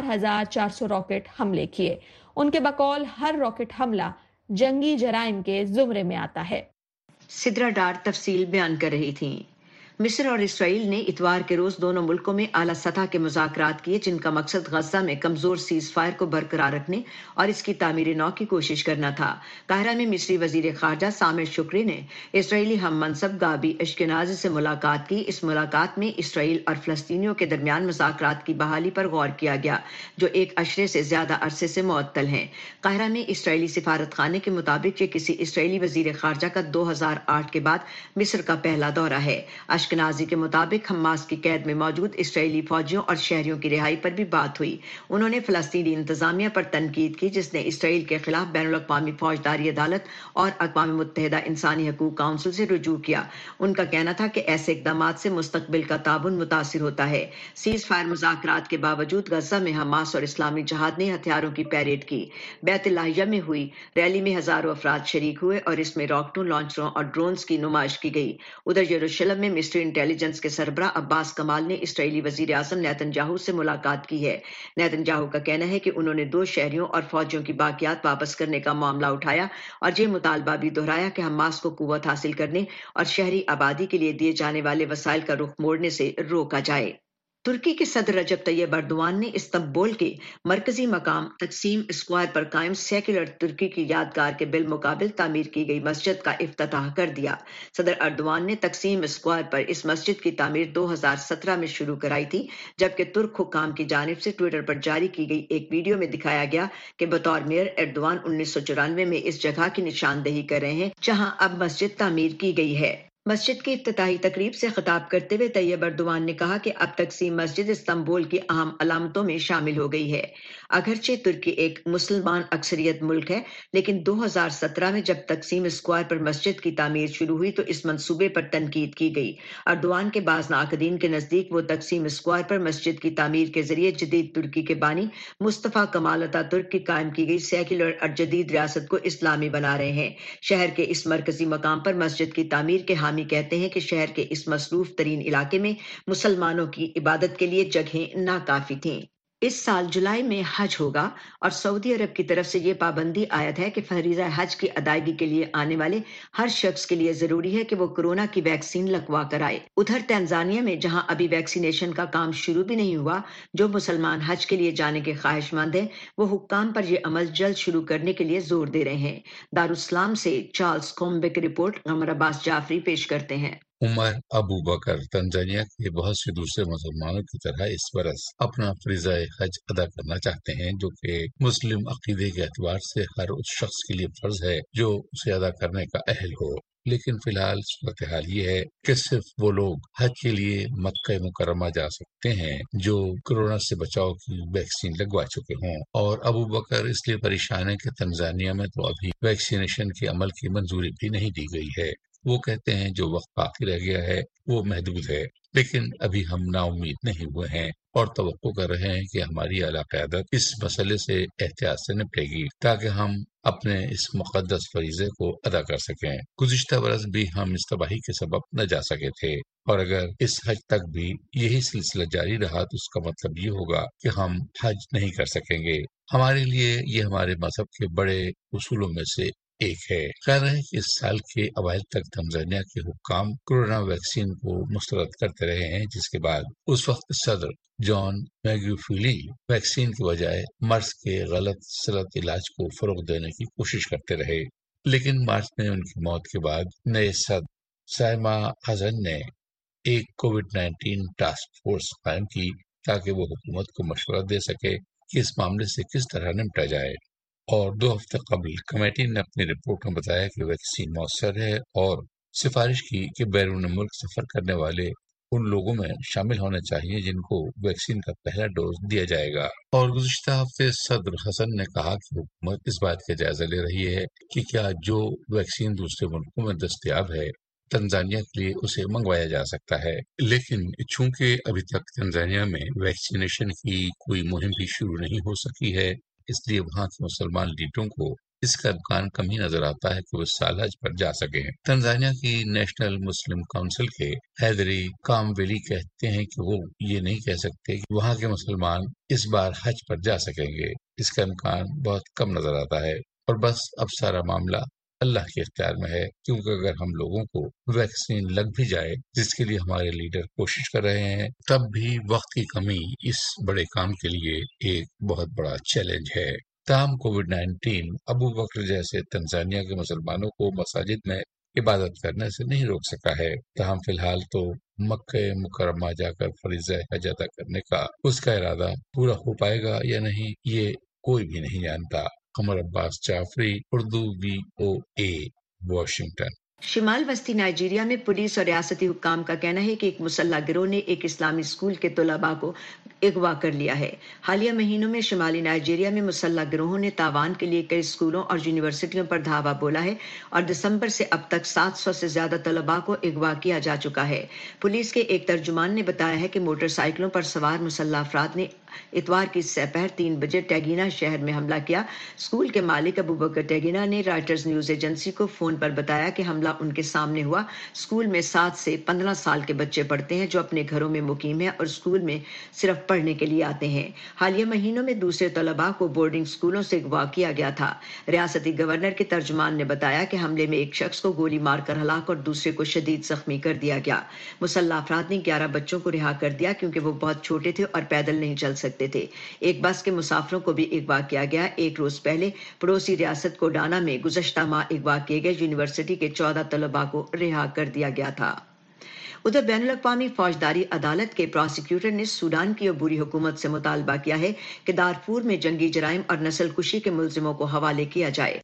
4,400 راکٹ حملے کیے۔ ان کے بقول ہر راکٹ حملہ جنگی جرائم کے زمرے میں آتا ہے۔ سدرا ڈار تفصیل بیان کر رہی تھیں۔ مصر اور اسرائیل نے اتوار کے روز دونوں ملکوں میں اعلیٰ سطح کے مذاکرات کیے، جن کا مقصد غزہ میں کمزور سیز فائر کو برقرار رکھنے اور اس کی تعمیر نو کی کوشش کرنا تھا۔ قاہرہ میں مصری وزیر خارجہ سامر شکری نے اسرائیلی ہم منصب گابی اشکنازی سے ملاقات کی۔ اس ملاقات میں اسرائیل اور فلسطینیوں کے درمیان مذاکرات کی بحالی پر غور کیا گیا، جو ایک عشرے سے زیادہ عرصے سے معطل ہیں۔ قاہرہ میں اسرائیلی سفارت خانے کے مطابق یہ کسی اسرائیلی وزیر خارجہ کا 2008 کے بعد مصر کا پہلا دورہ ہے۔ اشکنازی کے مطابق حماس کی قید میں موجود اسرائیلی فوجیوں اور شہریوں کی رہائی پر بھی بات ہوئی۔ انہوں نے فلسطینی انتظامیہ پر تنقید کی، جس نے اسرائیل کے خلاف بین الاقوامی فوجداری عدالت اور اقوام متحدہ انسانی حقوق کونسل سے رجوع کیا۔ ان کا کہنا تھا کہ ایسے اقدامات سے مستقبل کا تعاون متاثر ہوتا ہے۔ سیز فائر مذاکرات کے باوجود غزہ میں حماس اور اسلامی جہاد نے ہتھیاروں کی پیریڈ کی۔ بیت لاہیہ میں ہوئی ریلی میں ہزاروں افراد شریک ہوئے اور اس میں راکٹوں، لانچروں اور ڈرونز کی نمائش کی گئی۔ ادھر یروشلم میں مسٹر मिनिस्ट्री इंटेलिजेंस के सरबराह अब्बास कमाल ने इस्राएली वजीर आजम नेतन्याहू से मुलाकात की है। नेतन्याहू का कहना है कि उन्होंने 2 शहरियों और फौजियों की बाकियात वापस करने का मामला उठाया और ये मुतालबा भी दोहराया कि हमास को कुव्वत हासिल करने और शहरी आबादी के लिए दिए जाने वाले वसाइल का रुख मोड़ने से रोका जाए। तुर्की के सदर रजब तैयब अर्दोआन ने इस्तंबुल के मरकजी मकाम तकसीम स्क्वायर पर कायम सेक्युलर तुर्की की यादगार के बिलमुकाबिल तामीर की गई मस्जिद का इफ्तिताह कर दिया। सदर अर्दोआन ने तकसीम स्क्वायर पर इस मस्जिद की तामीर 2017 में शुरू कराई थी, जबकि तुर्क हुक्काम की जानिब से ट्विटर पर जारी की गई एक वीडियो में दिखाया गया कि बतौर मेयर एर्दोआन 1994 में इस जगह की निशानदेही कर रहे हैं जहां अब मस्जिद तामीर की गई है। मस्जिद की इफ्तिताही तकरीब से खिताब करते हुए तैयब अर्दोआन ने कहा कि अब तकसीम मस्जिद इस्तांबुल की अहम अलामतों में शामिल हो गई है। अगरचे तुर्की एक मुसलमान अक्सरियत मुल्क है, लेकिन 2017 में जब तकसीम स्क्वायर पर मस्जिद की तामीर शुरू हुई तो इस मंसूबे पर तनकीद की गई। अर्दोआन के बाज़ नाक़दीन के नज़दीक वो तकसीम स्क्वायर पर मस्जिद की तामीर के जरिए जदीद तुर्की के बानी मुस्तफ़ा कमाल अतातुर्क की कायम की गई सेक्युलर और जदीद रियासत को इस्लामी बना रहे हैं। शहर के इस मरकजी मकाम पर मस्जिद की तामीर के हामी कहते हैं कि शहर के इस मसरूफ तरीन इलाके में मुसलमानों की इबादत के लिए जगहें नाकाफी थीं। इस साल जुलाई में हज होगा और सऊदी अरब की तरफ से ये पाबंदी आयत है कि फरीज़ा हज की अदायगी के लिए आने वाले हर शख्स के लिए जरूरी है कि वो कोरोना की वैक्सीन लगवा कर आए। उधर तंजानिया में जहां अभी वैक्सीनेशन का काम शुरू भी नहीं हुआ, जो मुसलमान हज के लिए जाने के ख्वाहिशमंद हैं वो हुक्काम पर यह अमल जल्द शुरू करने के लिए जोर दे रहे हैं। दारुस्सलाम से चार्ल्स कोम्बे की रिपोर्ट कमर अब्बास जाफरी पेश करते हैं। उमर अबू बकर तंजानिया के बहुत से दूसरे मुसलमानों की तरह इस बरस अपना फरीज़ा हज अदा करना चाहते हैं, जो कि मुस्लिम अकीदे के एतबार से हर उस शख्स के लिए फर्ज है जो उसे अदा करने का अहल हो। लेकिन फिलहाल सूरत हाल ये है कि सिर्फ वो लोग हज के लिए मक्का मुकर्रमा जा सकते हैं जो कोरोना से बचाव की वैक्सीन लगवा चुके हों। और अबू बकर इसलिए परेशान है कि तंजानिया में तो अभी वैक्सीनेशन के अमल की मंजूरी भी नहीं दी गई है। वो कहते हैं जो वक्त बाकी रह गया है वो महदूद है, लेकिन अभी हम नाउम्मीद नहीं हुए हैं और तवक्को कर रहे हैं कि हमारी आला क़यादत इस मसले से एहतियात से निपटेगी ताकि हम अपने इस मुक़द्दस फरीज़े को अदा कर सकें। गुज़िश्ता बरस भी हम इस तबाही के सबब न जा सके थे और अगर इस हज तक भी यही सिलसिला जारी रहा तो उसका मतलब ये होगा कि हम हज नहीं कर सकेंगे। हमारे लिए ये हमारे मजहब के बड़े उसूलों में से एक है। खैर है कि इस साल के अवाइल तक तंजानिया के हुक्काम कोरोना वैक्सीन को मुस्तरद करते रहे हैं, जिसके बाद उस वक्त सदर जॉन मैग्यूफिली वैक्सीन के बजाय मर्स के गलत सलत इलाज को फरोग देने की कोशिश करते रहे। लेकिन मार्च में उनकी मौत के बाद नए सदर साइमा हसन ने एक कोविड-19 टास्क फोर्स कायम की ताकि वो हुकूमत को मशवरा दे सके कि इस मामले से किस तरह निपटा जाए। और 2 हफ्ते कबल कमेटी ने अपनी रिपोर्ट में बताया कि वैक्सीन मौसर है और सिफारिश की कि बैरून मुल्क सफर करने वाले उन लोगों में शामिल होने चाहिए जिनको वैक्सीन का पहला डोज दिया जाएगा। और गुज़िश्ता हफ्ते सदर हसन ने कहा कि हुकूमत इस बात का जायजा ले रही है कि क्या जो वैक्सीन दूसरे मुल्कों में दस्तयाब है तंजानिया के लिए उसे मंगवाया जा सकता है। लेकिन चूंकि अभी तक तंजानिया में वैक्सीनेशन की कोई मुहिम भी शुरू नहीं हो सकी है, इसलिए वहाँ के मुसलमान लीडरों को इसका इम्कान कम ही नजर आता है कि वो साल हज पर जा सके। तंजानिया की नेशनल मुस्लिम काउंसिल के हैदरी कामवेली कहते हैं कि वो ये नहीं कह सकते कि वहाँ के मुसलमान इस बार हज पर जा सकेंगे। इसका इम्कान बहुत कम नजर आता है और बस अब सारा मामला अल्लाह के इख्तियार में है, क्योंकि अगर हम लोगों को वैक्सीन लग भी जाए, जिसके लिए हमारे लीडर कोशिश कर रहे हैं, तब भी वक्त की कमी इस बड़े काम के लिए एक बहुत बड़ा चैलेंज है। ताहम कोविड-19 अबू बकर जैसे तंजानिया के मुसलमानों को मसाजिद में इबादत करने से नहीं रोक सका है। ताहम फिलहाल तो मक्का मुकर्रमा जाकर फरीज़ा हज अदा करने का उसका इरादा पूरा हो पाएगा या नहीं, ये कोई भी नहीं जानता। Qamar Abbas Jafri, Urdu VOA, Washington. शिमाल वस्ती नाइजीरिया में पुलिस और रियासती हुक्काम का कहना है कि एक मुसल्ला गिरोह ने एक इस्लामी स्कूल के तलबा को अगवा कर लिया है। हालिया महीनों में शिमाली नाइजीरिया में मुसल्ला गिरोहों ने तावान के लिए कई स्कूलों और यूनिवर्सिटियों पर धावा बोला है और दिसंबर से अब तक 700 से ज्यादा तलबा को अगवा किया जा चुका है। पुलिस के एक तर्जुमान ने बताया है कि मोटरसाइकिलों पर सवार मुसल्ला अफराद ने इतवार की दोपहर 3 बजे टैगिना शहर में हमला किया। स्कूल के मालिक अबू बकर टैगिना ने रॉयटर्स न्यूज एजेंसी को फोन पर बताया कि हमला उनके सामने हुआ। स्कूल में 7 से 15 साल के बच्चे पढ़ते हैं जो अपने घरों में मुकीम हैं और स्कूल में सिर्फ पढ़ने के लिए आते हैं। हालिया महीनों में दूसरे तलबा को बोर्डिंग स्कूलों से अगवा किया गया था। रियासती गवर्नर के तर्जुमान ने बताया कि हमले में एक शख्स को गोली मारकर हलाक और दूसरे को शदीद जख्मी कर दिया गया। मुसल्लह अफराद ने 11 बच्चों को रिहा कर दिया क्योंकि वो बहुत छोटे थे और पैदल नहीं चल सकते थे। एक बस के मुसाफिरों को भी अगवा किया गया। एक रोज पहले पड़ोसी रियासत कोडाना में गुज़श्ता माह अगवा किए गए यूनिवर्सिटी के 14 तलबा को रिहा कर दिया गया था। उधर बैनुल-अक़वामी फौजदारी अदालत के प्रोसिक्यूटर ने सूडान की अबूरी हुकूमत से मुतालबा किया है कि दारफूर में जंगी जराइम और नस्ल कुशी के मुल्जिमों को हवाले किया जाए।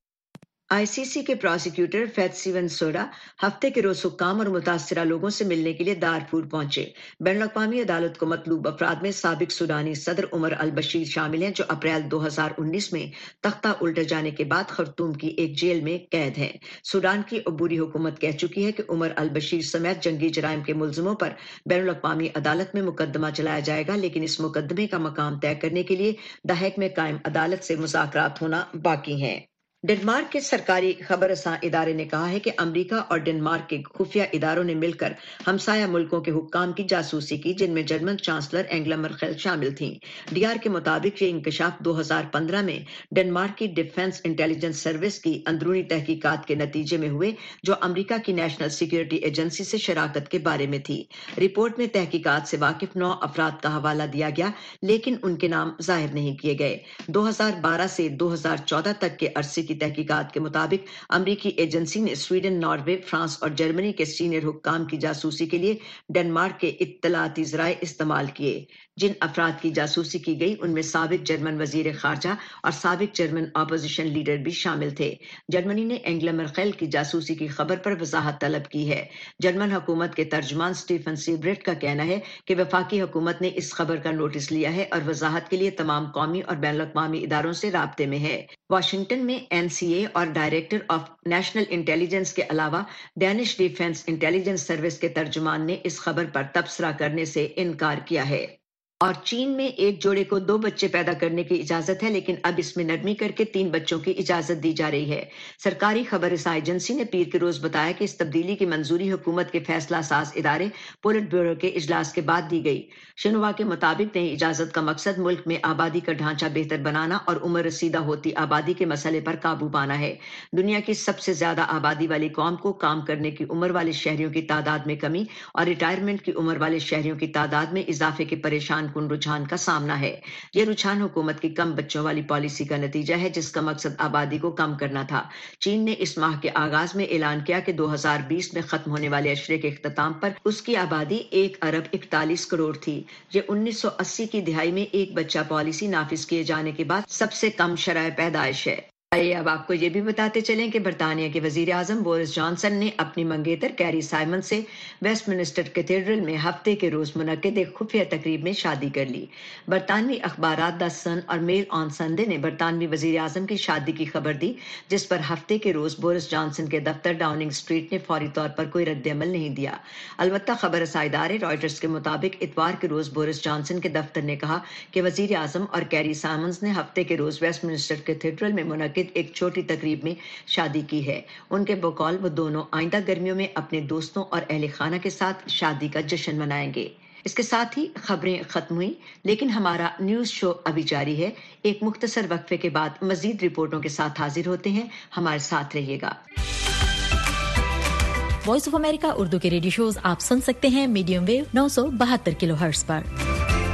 आईसीसी के प्रोसिक्यूटर फैत्सीवन सोडा हफ्ते के रोज हुक्काम और मुतासरा लोगों से मिलने के लिए दारफूर पहुंचे। बैनुल-अक़वामी अदालत को मतलूब अफराद में साबिक सूडानी सदर उमर अल बशीर शामिल हैं जो अप्रैल 2019 में तख्ता उल्टे जाने के बाद खर्तूम की एक जेल में कैद हैं। सूडान की अबूरी हुकूमत कह चुकी है कि उमर अल बशीर समेत जंगी जराइम के मुल्जिमों पर बैनुल-अक़वामी अदालत में मुकदमा चलाया जाएगा, लेकिन इस मुकदमे का मकाम तय करने के लिए द हेग में कायम अदालत से मुज़ाकरात होना बाकी हैं। डेनमार्क के सरकारी खबरसां इदारे ने कहा है कि अमेरिका और डेनमार्क के खुफिया इदारों ने मिलकर हमसाया मुल्कों के हुक्काम की जासूसी की, जिनमें जर्मन चांसलर एंगेला मर्केल शामिल थीं। डीआर के मुताबिक ये इंकशाफ 2015 में डेनमार्क की डिफेंस इंटेलिजेंस सर्विस की अंदरूनी तहकीकात के नतीजे में हुए, जो अमेरिका की नेशनल सिक्योरिटी एजेंसी से शराकत के बारे में थी। रिपोर्ट में तहकीकात से वाकिफ 9 अफराद का हवाला दिया गया, लेकिन उनके नाम जाहिर नहीं किए गए। 2012 से 2014 तक के अरसे की तहकीकात के मुताबिक अमेरिकी एजेंसी ने स्वीडन, नॉर्वे, फ्रांस और जर्मनी के सीनियर हुक्काम की जासूसी के लिए डेनमार्क के इत्तलाती ज़राए इस्तेमाल किए। जिन अफराद की जासूसी की गई उनमें साबिक जर्मन वजीर खारजा और साबिक जर्मन अपोजिशन लीडर भी शामिल थे। जर्मनी ने एंगेला मर्केल की जासूसी की खबर पर वजाहत तलब की है। जर्मन हुकूमत के तर्जुमान स्टीफन सीब्रेट का कहना है कि वफाकी हुकूमत ने इस खबर का नोटिस लिया है और वजाहत के लिए तमाम कौमी और बैनुल-अक़वामी इदारों से राब्ते में है। वाशिंगटन में एनसीए और डायरेक्टर ऑफ नेशनल इंटेलिजेंस के अलावा डेनिश डिफेंस इंटेलिजेंस सर्विस के तर्जुमान ने इस खबर पर तबसरा करने से इनकार किया है। और चीन में एक जोड़े को 2 बच्चे पैदा करने की इजाजत है, लेकिन अब इसमें नरमी करके 3 बच्चों की इजाजत दी जा रही है। सरकारी खबरसां एजेंसी ने पीर के रोज बताया कि इस तब्दीली की मंजूरी हुकूमत के फैसला साज इदारे पोलिट ब्यूरो के इजलास के बाद दी गई। शिनवा के मुताबिक नई इजाजत का मकसद मुल्क में आबादी का ढांचा बेहतर बनाना और उम्र रसीदा होती आबादी के मसले पर काबू पाना है। दुनिया की सबसे ज्यादा आबादी वाली कौम को काम करने की उम्र वाले शहरियों की तादाद में कमी और रिटायरमेंट की उम्र वाले शहरियों की तादाद में इजाफे के परेशान कुन रुझान का सामना है। यह रुझान हुकूमत की कम बच्चों वाली पॉलिसी का नतीजा है, जिसका मकसद आबादी को कम करना था। चीन ने इस माह के आगाज में ऐलान किया कि 2020 में खत्म होने वाले अशरे के इख्तिताम पर उसकी आबादी 1 अरब 41 करोड़ थी। ये 1980 की दिहाई में एक बच्चा पॉलिसी नाफिज किए जाने के बाद सबसे कम शरह पैदाइश है। आइए अब आपको ये भी बताते चलें कि बरतानिया के वजीर आजम बोरिस जॉनसन ने अपनी मंगेतर कैरी साइमन से वेस्टमिनिस्टर कैथेड्रल में हफ्ते के रोज मुनक्किद एक खुफिया तकरीब में शादी कर ली। बरतानवी अखबारात द सन और मेल ऑन संडे ने बरतानवी वजीर आजम की शादी की खबर दी, जिस पर हफ्ते के रोज बोरिस जॉनसन के दफ्तर डाउनिंग स्ट्रीट ने फौरी तौर पर कोई रद्द-ए-अमल नहीं दिया। अलबत्ता खबर इदारे रॉयटर्स के मुताबिक इतवार के रोज बोरिस जॉनसन के दफ्तर ने कहा कि वजीर आजम और कैरी साइमन्स ने हफ्ते के रोज वेस्टमिनिस्टर कैथेड्रल में मुनक्किद एक छोटी तकरीब में शादी की है। उनके बकौल वो दोनों आइंदा गर्मियों में अपने दोस्तों और अहले खाना के साथ शादी का जश्न मनाएंगे। इसके साथ ही खबरें खत्म हुई, लेकिन हमारा न्यूज शो अभी जारी है। एक मुख्तसर वक्फे के बाद मजीद रिपोर्टों के साथ हाजिर होते हैं। हमारे साथ रहिएगा। वॉइस ऑफ अमेरिका उर्दू के रेडियो शोज आप सुन सकते हैं मीडियम वेव 972 किलोहर्ट्ज पर।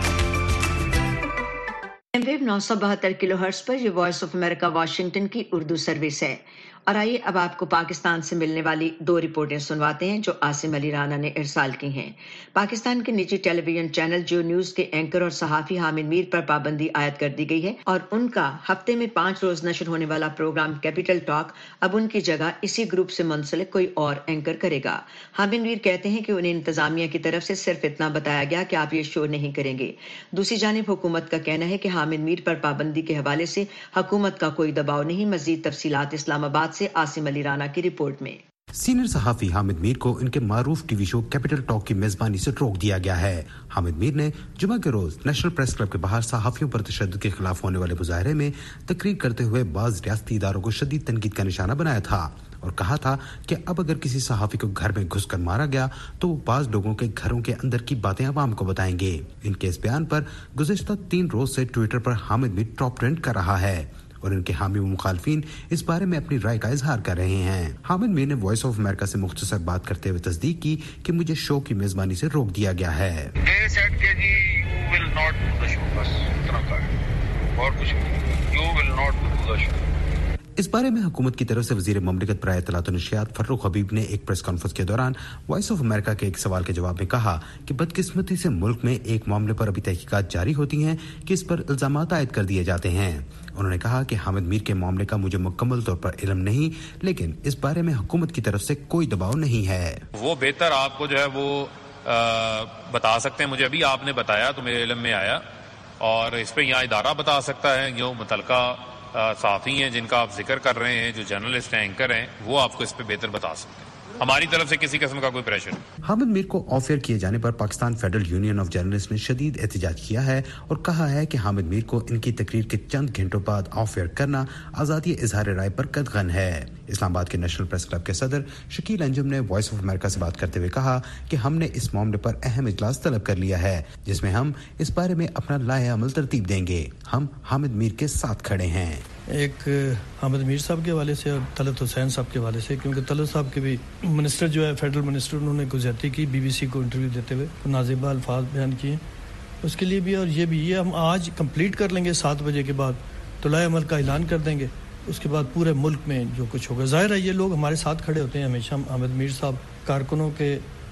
वेव 972 किलोहर्ट्ज पर ये वॉइस ऑफ अमेरिका वाशिंगटन की उर्दू सर्विस है। और आइए अब आपको पाकिस्तान से मिलने वाली 2 रिपोर्टें सुनवाते हैं जो आसिम अली राना ने इरसाल की हैं। पाकिस्तान के निजी टेलीविजन चैनल जो न्यूज के एंकर और सहाफी हामिद मीर पर पाबंदी आयद कर दी गई है और उनका हफ्ते में 5 रोज नशर होने वाला प्रोग्राम कैपिटल टॉक अब उनकी जगह इसी ग्रुप से मुंसलिक कोई और एंकर करेगा। हामिद मीर कहते हैं कि उन्हें इंतजामिया की तरफ से सिर्फ इतना बताया गया कि आप ये शो नहीं करेंगे। दूसरी जानिब हुकूमत का कहना है कि हामिद मीर पर पाबंदी के हवाले से हुकूमत का कोई दबाव नहीं। मजीद तफसीलात इस्लामाबाद से आसिम अली राना की रिपोर्ट में। सीनियर सहाफी हामिद मीर को इनके मारूफ टीवी शो कैपिटल टॉक की मेजबानी से रोक दिया गया है। हामिद मीर ने जुमा के रोज नेशनल प्रेस क्लब के बाहर सहाफियों पर तशद्दुद के खिलाफ होने वाले मुजाहरे में तकरीर करते हुए बाज रियासती इदारों को शदीद तनकीद का निशाना बनाया था और कहा था कि अब अगर किसी सहाफी को घर में घुसकर मारा गया तो वो बाज लोगों के घरों के अंदर की बातें अवाम को बताएंगे। इनके इस बयान पर गुज़िश्ता 3 रोज से ट्विटर पर हामिद मीर टॉप ट्रेंड कर रहा है और इनके हामी व मुखालफिन इस बारे में अपनी राय का इजहार कर रहे हैं। हामिद मीर ने वॉइस ऑफ अमेरिका से मुख्तसर बात करते हुए तस्दीक की कि मुझे शो की मेजबानी से रोक दिया गया है। इस बारे में हुकूमत की तरफ से वजीर ममलिकत बराए इत्तलात व नशरियात फर्रुख हबीब ने एक प्रेस कॉन्फ्रेंस के दौरान वॉइस ऑफ अमेरिका के एक सवाल के जवाब में कहा कि बदकिस्मती से मुल्क में एक मामले पर अभी तहकीकात जारी होती हैं कि इस पर इल्जामात आयद कर दिए जाते हैं। उन्होंने कहा कि हामिद मीर के मामले का मुझे मुकम्मल तौर पर इल्म नहीं, लेकिन इस बारे में हुकूमत की तरफ से कोई दबाव नहीं है। वो बेहतर आपको जो है वो बता सकते हैं। मुझे अभी आपने बताया तो मेरे इल्म में आया और इस पर यहाँ इदारा बता सकता है। जो मुतलका साफ़ी हैं जिनका आप जिक्र कर रहे हैं, जो जर्नलिस्ट हैं, एंकर हैं, वो आपको इस पे बेहतर बता सकते हैं। हमारी तरफ से किसी किस्म का कोई प्रेशर नहीं। हामिद मीर को ऑफ एयर किए जाने पर Pakistan federal union of journalist ने शदीद एहतजाज किया है और कहा है कि हामिद मीर को इनकी तकरीर के चंद घंटों बाद ऑफ एयर करना आज़ादी इजहार राय पर कदगन है। इस्लामाबाद के नेशनल प्रेस क्लब के सदर शकील अंजुम ने वॉइस ऑफ अमेरिका से बात करते हुए कहा कि हमने इस मामले पर अहम इजलास तलब कर लिया है जिसमें हम इस बारे में अपना लाए अमल तरतीब देंगे। हम हामिद मीर के साथ खड़े हैं। एक हामिद मीर साहब के हवाले से और तलत हुसैन साहब के हवाले से, क्योंकि तलत साहब के भी मिनिस्टर जो है फेडरल मिनिस्टर, उन्होंने कुछ ज्यादती की बीबीसी को इंटरव्यू देते हुए, नाज़िबा अल्फाज बयान किए उसके लिए भी। और ये हम आज कंप्लीट कर लेंगे 7 बजे के बाद तो लाए अमल का ऐलान कर देंगे। उसके बाद पूरे मुल्क में जो कुछ होगा, जाहिर है ये लोग हमारे साथ खड़े होते हैं हमेशा। हामिद मीर साहब कारकुनों के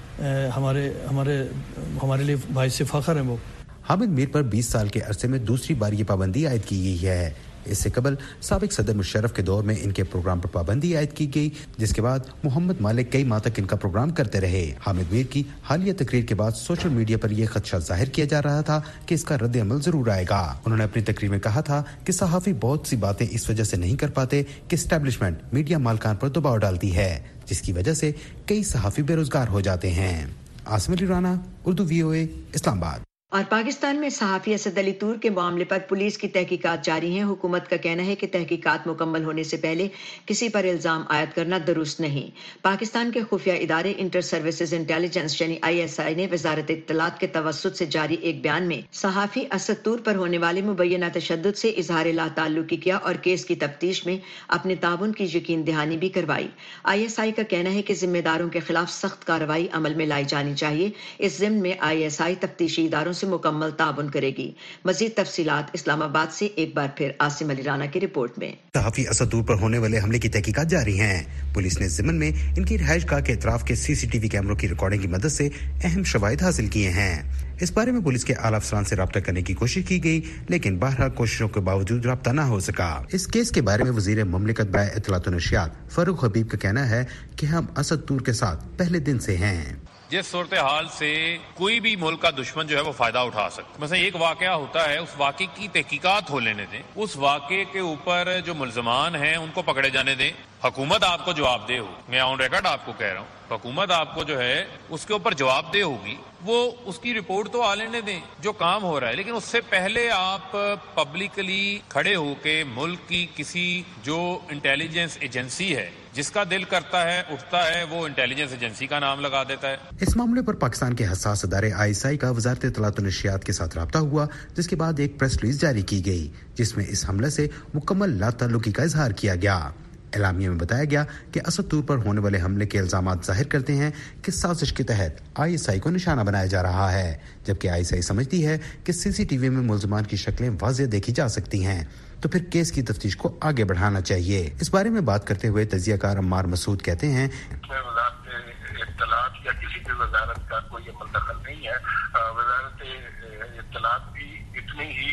हमारे लिए भाई से फख्र है। वो हामिद मीर पर 20 साल के अरसे में दूसरी बार ये पाबंदी आयद की गई है। इससे कबल साबिक सदर मुशर्रफ के दौर में इनके प्रोग्राम पर पाबंदी आयद की गई, जिसके बाद मोहम्मद मालिक कई माह तक इनका प्रोग्राम करते रहे। हामिद मीर की हालिया तकरीर के बाद सोशल मीडिया पर यह खदशा जाहिर किया जा रहा था कि इसका रद्द अमल जरूर आएगा। उन्होंने अपनी तकरीर में कहा था कि सहाफी बहुत सी बातें इस वजह से नहीं कर पाते कि एस्टेब्लिशमेंट मीडिया मालकान पर दबाव डालती है, जिसकी वजह से कई सहाफी बेरोजगार हो जाते हैं। आसिम अली राना, उर्दू VOA, इस्लामाबाद। और पाकिस्तान में सहाफी असद अली तूर के मामले पर पुलिस की तहकीकात जारी हैं। हुकूमत का कहना है कि तहकीकात मुकम्मल होने से पहले किसी पर इल्जाम आयद करना दुरुस्त नहीं। पाकिस्तान के खुफिया इदारे इंटर सर्विसेज इंटेलिजेंस यानी ISI ने वजारत इत्तलात के तवस्सुत से जारी एक बयान में सहाफी असद तूर पर होने वाले मुबैना तशद्दुद से इजहार ला ताल्लुकी किया और केस की तफ्तीश में अपने ताबुन की यकीन दहानी भी करवाई। ISI का कहना है कि जिम्मेदारों के खिलाफ सख्त कार्रवाई अमल में लाई जानी चाहिए। इस ज़िम्न में ISI तफ्तीशी इदारों से मुकम्मल ताबुन करेगी। मजीद तफसीलात इस्लामाबाद से एक बार फिर आसिम अली राना की रिपोर्ट में। सहाफी असद तूर पर होने वाले हमले की तहकीकात जारी हैं। पुलिस ने ज़िमन में इनकी रिहाइशगाह के इतराफ के CCTV कैमरों की रिकॉर्डिंग की मदद से अहम शवाहिद हासिल किए हैं। इस बारे में पुलिस के आला अफसरान से राब्ता करने की कोशिश की गई, लेकिन बहरहाल कोशिशों के बावजूद राब्ता न हो सका। इस केस के बारे में वजीर ममलिकत बराए इत्तलात व नशरियात फर्रुख हबीब का कहना है कि हम असद तूर के साथ पहले दिन से हैं। जिस सूरत हाल से कोई भी मुल्क का दुश्मन जो है वो फायदा उठा सकता है। मतलब एक वाकया होता है, उस वाकये की तहकीकात हो लेने दें, उस वाकये के ऊपर जो मुल्जमान हैं उनको पकड़े जाने दें। हुकूमत आपको जवाबदेह हो, मैं ऑन रिकॉर्ड आपको कह रहा हूँ, हुकूमत आपको जो है उसके ऊपर जवाबदेह होगी। वो उसकी रिपोर्ट तो आ लेने दें जो काम हो रहा है, लेकिन उससे पहले आप पब्लिकली खड़े होके मुल्क की किसी जो इंटेलिजेंस एजेंसी है, जिसका दिल करता है उठता है, वो इंटेलिजेंस एजेंसी का नाम लगा देता है। इस मामले पर पाकिस्तान के हसास अदारे ISI का वजारत इत्तलात व नशरियात के साथ राब्ता हुआ, जिसके बाद एक प्रेस रिलीज जारी की गई जिसमें इस हमले से मुकम्मल लाताल्लुकी का इजहार किया गया। एलामिया में बताया गया कि असद तूर पर होने वाले हमले के इल्जामात जाहिर करते हैं कि साजिश के तहत ISI को निशाना बनाया जा रहा है, जबकि ISI समझती है कि CCTV में मुल्जमान की शक्लें वाज़ेह देखी जा सकती हैं, तो फिर केस की तफ्तीश को आगे बढ़ाना चाहिए। इस बारे में बात करते हुए तजियाकार अम्मार मसूद कहते हैं, इत्तलात या किसी भी वजारत का कोई अमल दखल नहीं है। वजारत इत्तलात भी इतनी ही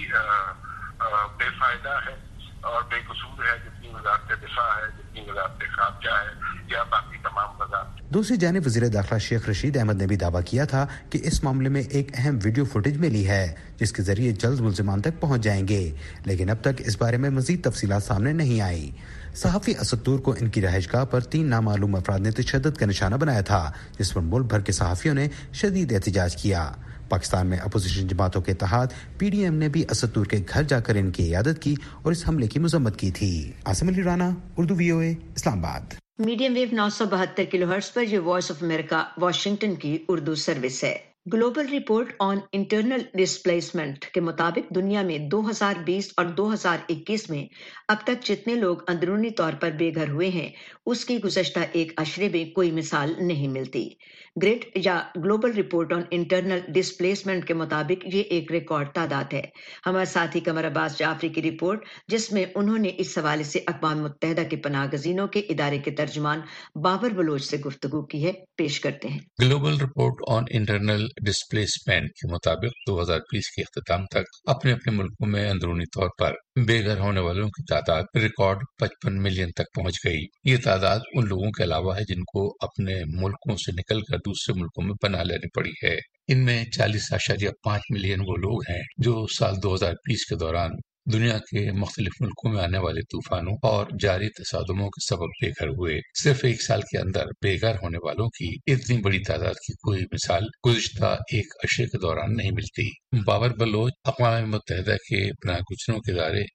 बेफायदा है और बेकसूर है जितनी वजारत दिफा है, जितनी वजारत खारजा है या बाकी तमाम वजारत। दूसरी जानिब वज़ीर दाखिला शेख रशीद अहमद ने भी दावा किया था कि इस मामले में एक अहम वीडियो फुटेज मिली है जिसके जरिए जल्द मुल्ज़िमान तक पहुंच जाएंगे, लेकिन अब तक इस बारे में मज़ीद तफसीलात सामने नहीं आई। सहाफ़ी असदूर को इनकी रहायशगाह पर 3 नामालूम अफराद ने तशद्दुद का निशाना बनाया था, जिस पर मुल्क भर के सहाफ़ियों ने शदीद एहतजाज किया। पाकिस्तान में अपोजिशन जमातों के इत्तेहाद PDM ने भी असदूर के घर जाकर इनकी इयादत की और इस हमले की मजम्मत की थी। Asim Ali Rana, Urdu VOA, Islamabad. Medium wave 972 kilohertz पर यह वॉइस ऑफ अमेरिका वाशिंगटन की उर्दू सर्विस है। Global report on internal displacement के मुताबिक दुनिया में 2020 और 2021 में अब तक जितने लोग अंदरूनी तौर पर बेघर हुए हैं उसकी गुज़श्ता एक अशरे में कोई मिसाल नहीं मिलती। ग्रिड या global report on internal displacement के मुताबिक ये एक रिकॉर्ड तादाद है। हमारे साथी कमर अब्बास जाफरी की रिपोर्ट, जिसमें उन्होंने इस हवाले से अक़वाम मुत्तहिदा के पनाह गज़ीनों के इदारे के तर्जुमान बाबर बलोच से गुफ्तगू की है, पेश करते हैं। Global report on internal displacement के मुताबिक 2020 के इख्तिताम तक अपने अपने मुल्कों में अंदरूनी तौर पर बेघर होने वालों की तादाद रिकॉर्ड 55 मिलियन तक पहुंच गई। ये तादाद उन लोगों के अलावा है जिनको अपने मुल्कों से निकलकर दूसरे मुल्कों में पनाह लेनी पड़ी है। इनमें 40.5 मिलियन वो लोग हैं जो साल 2020 के दौरान दुनिया के मुख्तलिफ मुल्कों में आने वाले तूफानों और जारी तसादुमों के सबब बेघर हुए। सिर्फ एक साल के अंदर बेघर होने वालों की इतनी बड़ी तादाद की कोई मिसाल गुज़िश्ता एक अशरे के दौरान नहीं मिलती। बाबर बलोच अक़वाम मुत्तहिदा के पनाहगज़ीनों के इदारे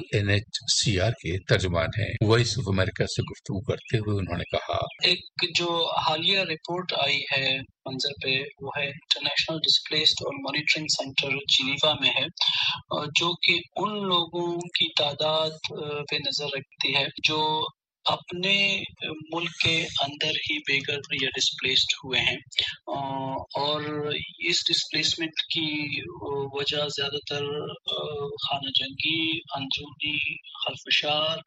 UNHCR के तर्जुमान हैं। वॉइस ऑफ अमेरिका से गुफ्तगू करते हुए उन्होंने कहा, एक जो हालिया रिपोर्ट आई है मंजर पे वो है इंटरनेशनल डिस्प्लेस्ड और मॉनिटरिंग सेंटर जिनीवा में है, जो कि उन लोगों की तादाद पे नजर रखती है जो अपने मुल्क के अंदर ही बेघर या डिस्प्लेस्ड हुए हैं। और इस डिस्प्लेसमेंट की वजह ज्यादातर खाना जंगी, अंदरूनी खलफशार,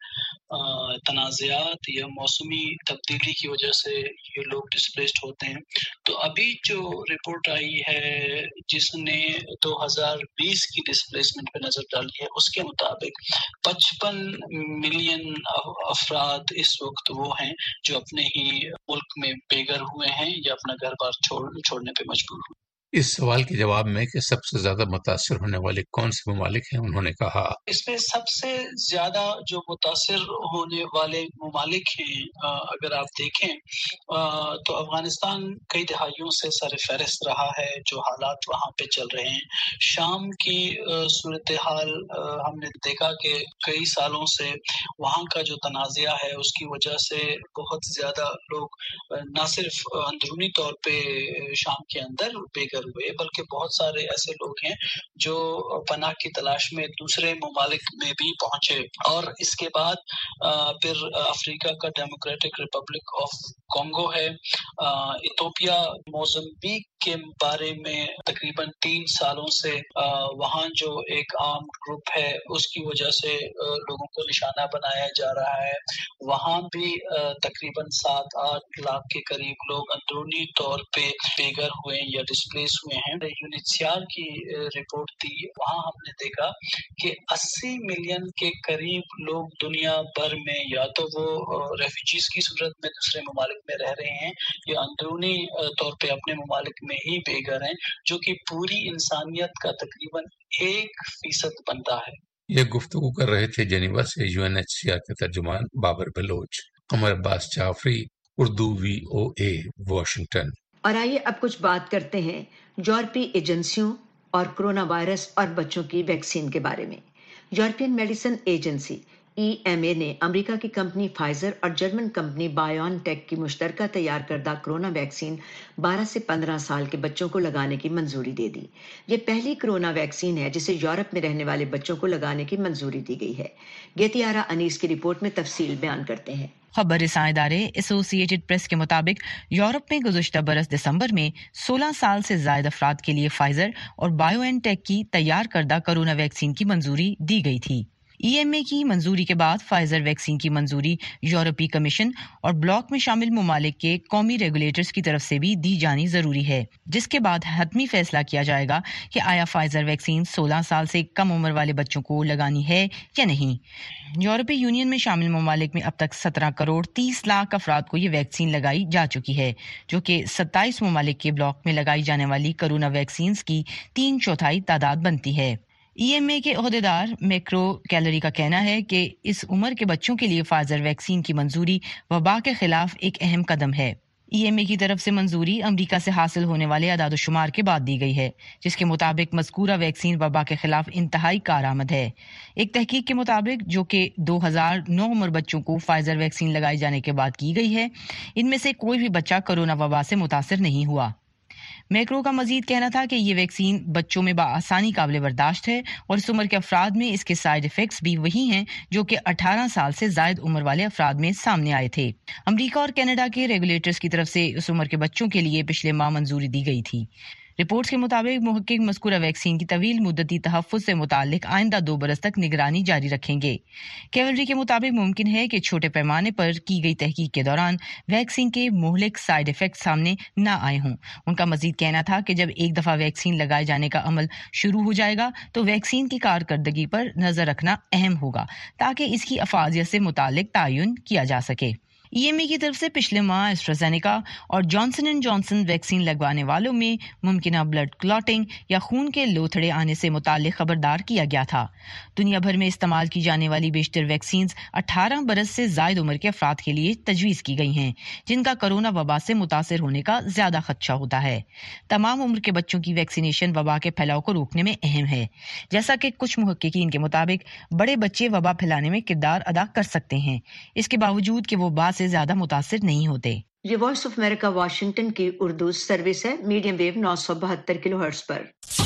तनाज़ात या मौसमी तब्दीली की वजह से ये लोग डिस्प्लेस्ड होते हैं। तो अभी जो रिपोर्ट आई है जिसने 2020 की डिस्प्लेसमेंट पे नजर डाली है, उसके मुताबिक 55 मिलियन अफराद इस वक्त वो हैं जो अपने ही मुल्क में बेघर हुए हैं या अपना घर बार छोड़ने पे मजबूर हुए। इस सवाल के जवाब में कि सबसे ज्यादा मुतासिर होने वाले कौन से ममालिक हैं, उन्होंने कहा, इसमें सबसे ज्यादा जो मुतासिर होने वाले ममालिक हैं, अगर आप देखें तो अफगानिस्तान कई दहाइयों से सर फहरिस्त रहा है जो हालात वहाँ पे चल रहे हैं। शाम की सूरत हाल हमने देखा कि कई सालों से वहाँ का जो तनाज़ा है उसकी वजह से बहुत ज्यादा लोग न सिर्फ अंदरूनी तौर पे शाम के अंदर बेघर हुए, बल्कि बहुत सारे ऐसे लोग हैं जो पनाह की तलाश में दूसरे ममालिक में भी पहुंचे। और इसके बाद फिर अफ्रीका का डेमोक्रेटिक रिपब्लिक ऑफ कॉन्गो है, इथोपिया, मोज़म्बिक के बारे में तकरीबन 3 सालों से वहाँ जो एक आर्म ग्रुप है उसकी वजह से लोगों को निशाना बनाया जा रहा है। वहाँ भी तकरीबन 7-8 लाख के करीब लोग अंदरूनी तौर पे बेघर हुए या डिस्प्लेस हुए हैं। यूनिचार की रिपोर्ट थी, वहाँ हमने देखा कि 80 मिलियन के करीब लोग दुनिया भर में या तो वो रेफ्यूजीज की सूरत में दूसरे ममालिक में रह रहे हैं या अंदरूनी तौर पे अपने ममालिक में ही बेघर हैं, जो कि पूरी इंसानियत का तकरीबन 1% बनता है। ये गुफ्तगू कर रहे थे जेनेवा से UNHCR के तर्जुमान बाबर बलोच। Qamar Abbas Jafri, Urdu VOA, Washington. और आइए अब कुछ बात करते हैं यूरोपीय एजेंसियों और कोरोना वायरस और बच्चों की वैक्सीन के बारे में। यूरोपियन मेडिसिन एजेंसी EMA ने अमेरिका की कंपनी फाइजर और जर्मन कंपनी बायोनटेक की मुश्तरका तैयार करदा कोरोना वैक्सीन 12 से 15 साल के बच्चों को लगाने की मंजूरी दे दी। ये पहली कोरोना वैक्सीन है जिसे यूरोप में रहने वाले बच्चों को लगाने की मंजूरी दी गई है। गेतियारा अनीस की रिपोर्ट में तफसील बयान करते हैं। खबर रसां इदारे एसोसिएटेड प्रेस के मुताबिक यूरोप में गुज़श्ता बरस दिसंबर में 16 साल से ज़ायद अफराद के लिए फाइजर और बायोएनटेक की तैयार करदा कोरोना वैक्सीन की मंजूरी दी गई थी। EMA کی منظوری کے بعد فائزر ویکسین کی منظوری یورپی کمیشن اور بلاک میں شامل ممالک کے قومی ریگولیٹرز کی طرف سے بھی دی جانی ضروری ہے، جس کے بعد حتمی فیصلہ کیا جائے گا کہ آیا فائزر ویکسین 16 سال سے کم عمر والے بچوں کو لگانی ہے یا نہیں۔ یورپی یونین میں شامل ممالک میں اب تک 17 کروڑ 30 لاکھ افراد کو یہ ویکسین لگائی جا چکی ہے، جو کہ 27 ممالک کے بلاک میں لگائی جانے والی کرونا ویکسینز کی 3/4 تعداد بنتی ہے۔ EMA کے عہدیدار میکرو کیلری کا کہنا ہے کہ اس عمر کے بچوں کے لیے فائزر ویکسین کی منظوری وبا کے خلاف ایک اہم قدم ہے۔ EMA کی طرف سے منظوری امریکہ سے حاصل ہونے والے اعداد و شمار کے بعد دی گئی ہے، جس کے مطابق مذکورہ ویکسین وبا کے خلاف انتہائی کارآمد ہے۔ ایک تحقیق کے مطابق جو کہ 2009 عمر بچوں کو فائزر ویکسین لگائی جانے کے بعد کی گئی ہے، ان میں سے کوئی بھی بچہ کرونا وبا سے متاثر نہیں ہوا۔ میکرو کا مزید کہنا تھا کہ یہ ویکسین بچوں میں بآسانی قابل برداشت ہے اور اس عمر کے افراد میں اس کے سائیڈ ایفیکٹس بھی وہی ہیں جو کہ 18 سال سے زائد عمر والے افراد میں سامنے آئے تھے۔ امریکہ اور کینیڈا کے ریگولیٹرز کی طرف سے اس عمر کے بچوں کے لیے پچھلے ماہ منظوری دی گئی تھی۔ رپورٹس کے مطابق محقق مذکورہ ویکسین کی طویل مدتی تحفظ سے متعلق آئندہ 2 برس تک نگرانی جاری رکھیں گے۔ کیولری کے مطابق ممکن ہے کہ چھوٹے پیمانے پر کی گئی تحقیق کے دوران ویکسین کے مہلک سائیڈ ایفیکٹ سامنے نہ آئے ہوں۔ ان کا مزید کہنا تھا کہ جب ایک دفعہ ویکسین لگائے جانے کا عمل شروع ہو جائے گا تو ویکسین کی کارکردگی پر نظر رکھنا اہم ہوگا تاکہ اس کی افادیت سے متعلق تعین کیا جا سکے۔ EMA کی طرف سے پچھلے ماہ ایسٹرازینیکا اور جانسن اینڈ جانسن ویکسین لگوانے والوں میں ممکنہ بلڈ کلاٹنگ یا خون کے لوتھڑے آنے سے متعلق خبردار کیا گیا تھا۔ دنیا بھر میں استعمال کی جانے والی بیشتر ویکسینز 18 برس سے زائد عمر کے افراد کے لیے تجویز کی گئی ہیں، جن کا کرونا وبا سے متاثر ہونے کا زیادہ خدشہ ہوتا ہے۔ تمام عمر کے بچوں کی ویکسینیشن وبا کے پھیلاؤ کو روکنے میں اہم ہے، جیسا کہ کچھ محققین کے مطابق بڑے بچے وبا پھیلانے میں کردار ادا کر سکتے ہیں، اس کے باوجود کہ وہ سے زیادہ متاثر نہیں ہوتے۔ یہ وائس آف امریکہ واشنگٹن کی اردو سروس ہے، میڈیم ویو 972 کلو ہرٹز پر۔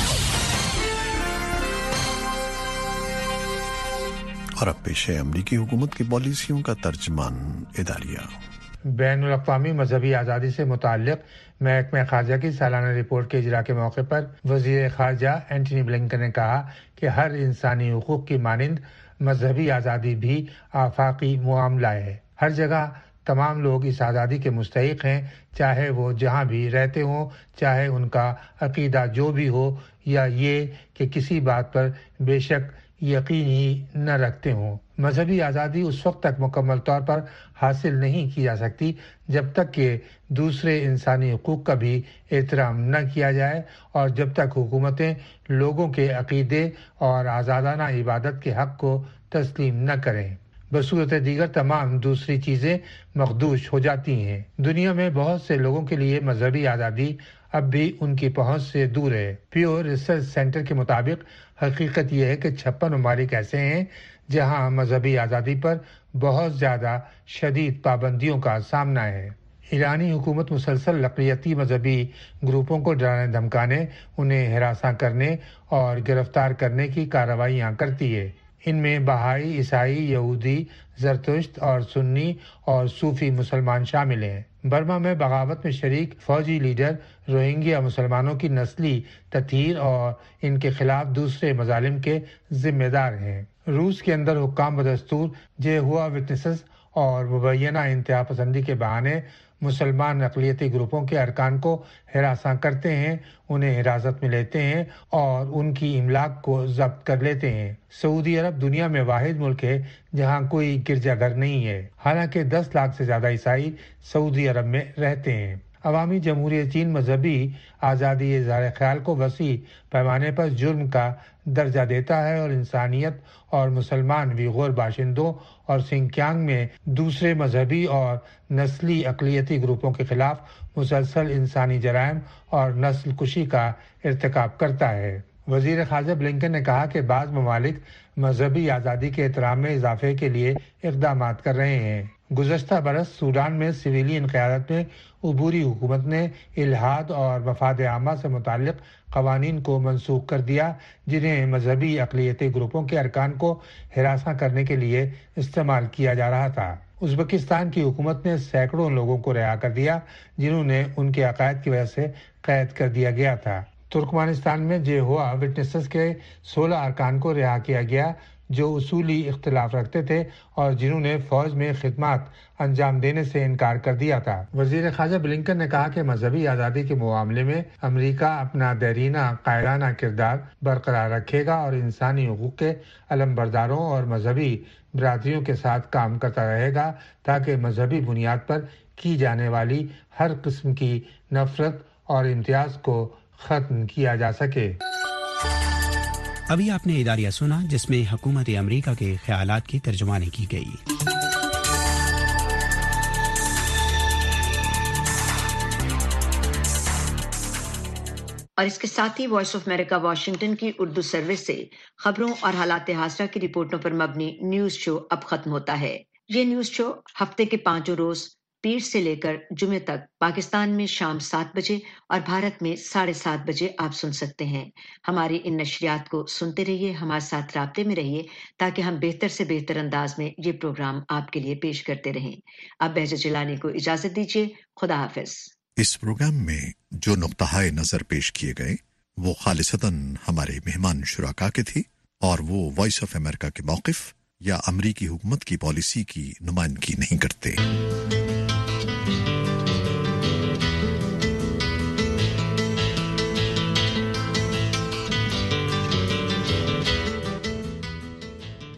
اور اب پیش ہے امریکی حکومت کی پالیسیوں کا ترجمان اداریہ۔ بین الاقوامی مذہبی آزادی سے متعلق محکمہ خارجہ کی سالانہ رپورٹ کے اجرا کے موقع پر وزیر خارجہ اینٹنی بلنکن نے کہا کہ ہر انسانی حقوق کی مانند مذہبی آزادی بھی آفاقی معاملہ ہے۔ ہر جگہ تمام لوگ اس آزادی کے مستحق ہیں، چاہے وہ جہاں بھی رہتے ہوں، چاہے ان کا عقیدہ جو بھی ہو، یا یہ کہ کسی بات پر بے شک یقین ہی نہ رکھتے ہوں۔ مذہبی آزادی اس وقت تک مکمل طور پر حاصل نہیں کی جا سکتی جب تک کہ دوسرے انسانی حقوق کا بھی احترام نہ کیا جائے اور جب تک حکومتیں لوگوں کے عقیدے اور آزادانہ عبادت کے حق کو تسلیم نہ کریں۔ بصورت دیگر تمام دوسری چیزیں مخدوش ہو جاتی ہیں۔ دنیا میں بہت سے لوگوں کے لیے مذہبی آزادی اب بھی ان کی پہنچ سے دور ہے۔ پیو ریسرچ سینٹر کے مطابق حقیقت یہ ہے کہ 56 ممالک ایسے ہیں جہاں مذہبی آزادی پر بہت زیادہ شدید پابندیوں کا سامنا ہے۔ ایرانی حکومت مسلسل اقلیتی مذہبی گروپوں کو ڈرانے دھمکانے، انہیں ہراساں کرنے اور گرفتار کرنے کی کارروائیاں کرتی ہے۔ ان میں بہائی، عیسائی، یہودی، زرتشت اور سنی اور صوفی مسلمان شامل ہیں۔ برما میں بغاوت میں شریک فوجی لیڈر روہنگیا مسلمانوں کی نسلی تطہیر اور ان کے خلاف دوسرے مظالم کے ذمہ دار ہیں۔ روس کے اندر حکام بدستور جیہوا وٹنسز اور مبینہ انتہا پسندی کے بہانے مسلمان اقلیتی گروپوں کے ارکان کو ہراساں کرتے ہیں، انہیں حراست میں لیتے ہیں اور ان کی املاک کو ضبط کر لیتے ہیں۔ سعودی عرب دنیا میں واحد ملک ہے جہاں کوئی گرجا گھر نہیں ہے، حالانکہ 10 لاکھ سے زیادہ عیسائی سعودی عرب میں رہتے ہیں۔ عوامی جمہوریہ چین مذہبی آزادی اظہار خیال کو وسیع پیمانے پر جرم کا درجہ دیتا ہے اور انسانیت اور مسلمان ویغور باشندوں اور سنکیانگ میں دوسرے مذہبی اور نسلی اقلیتی گروپوں کے خلاف مسلسل انسانی جرائم اور نسل کشی کا ارتکاب کرتا ہے۔ وزیر خارجہ بلنکن نے کہا کہ بعض ممالک مذہبی آزادی کے احترام میں اضافے کے لیے اقدامات کر رہے ہیں۔ گزشتہ برس سوڈان میں سویلین قیادت میں عبوری حکومت نے الحاد اور مفاد عامہ سے متعلق قوانین کو منسوخ کر دیا جنہیں مذہبی اقلیتی گروپوں کے ارکان کو ہراساں کرنے کے لیے استعمال کیا جا رہا تھا۔ ازبکستان کی حکومت نے سینکڑوں لوگوں کو رہا کر دیا جنہوں نے ان کے عقائد کی وجہ سے قید کر دیا گیا تھا۔ ترکمانستان میں جیہوا وٹنسز کے 16 ارکان کو رہا کیا گیا جو اصولی اختلاف رکھتے تھے اور جنہوں نے فوج میں خدمات انجام دینے سے انکار کر دیا تھا۔ وزیر خارجہ بلنکن نے کہا کہ مذہبی آزادی کے معاملے میں امریکہ اپنا دیرینہ قائلانہ کردار برقرار رکھے گا اور انسانی حقوق کے علمبرداروں اور مذہبی برادریوں کے ساتھ کام کرتا رہے گا تاکہ مذہبی بنیاد پر کی جانے والی ہر قسم کی نفرت اور امتیاز کو ختم کیا جا سکے۔ ابھی آپ نے اداریہ سنا جس میں حکومت امریکہ کے خیالات کی ترجمانی کی گئی۔ اور اس کے ساتھ ہی وائس آف امریکہ واشنگٹن کی اردو سروس سے خبروں اور حالات حاضرہ کی رپورٹوں پر مبنی نیوز شو اب ختم ہوتا ہے۔ یہ نیوز شو ہفتے کے 5 روز پیر سے لے کر جمعے تک پاکستان میں شام 7 بجے اور بھارت میں 7:30 بجے آپ سن سکتے ہیں۔ ہماری ان نشریات کو سنتے رہیے، ہمارے ساتھ رابطے میں رہیے تاکہ ہم بہتر سے بہتر انداز میں یہ پروگرام آپ کے لیے پیش کرتے رہیں۔ اب بہجت جیلانی کو اجازت دیجیے، خدا حافظ۔ اس پروگرام میں جو نقطۂ نظر پیش کیے گئے وہ خالصتاً ہمارے مہمان شرکا کے تھی اور وہ وائس آف امریکہ کے موقف یا امریکی حکومت کی پالیسی کی نمائندگی نہیں کرتے۔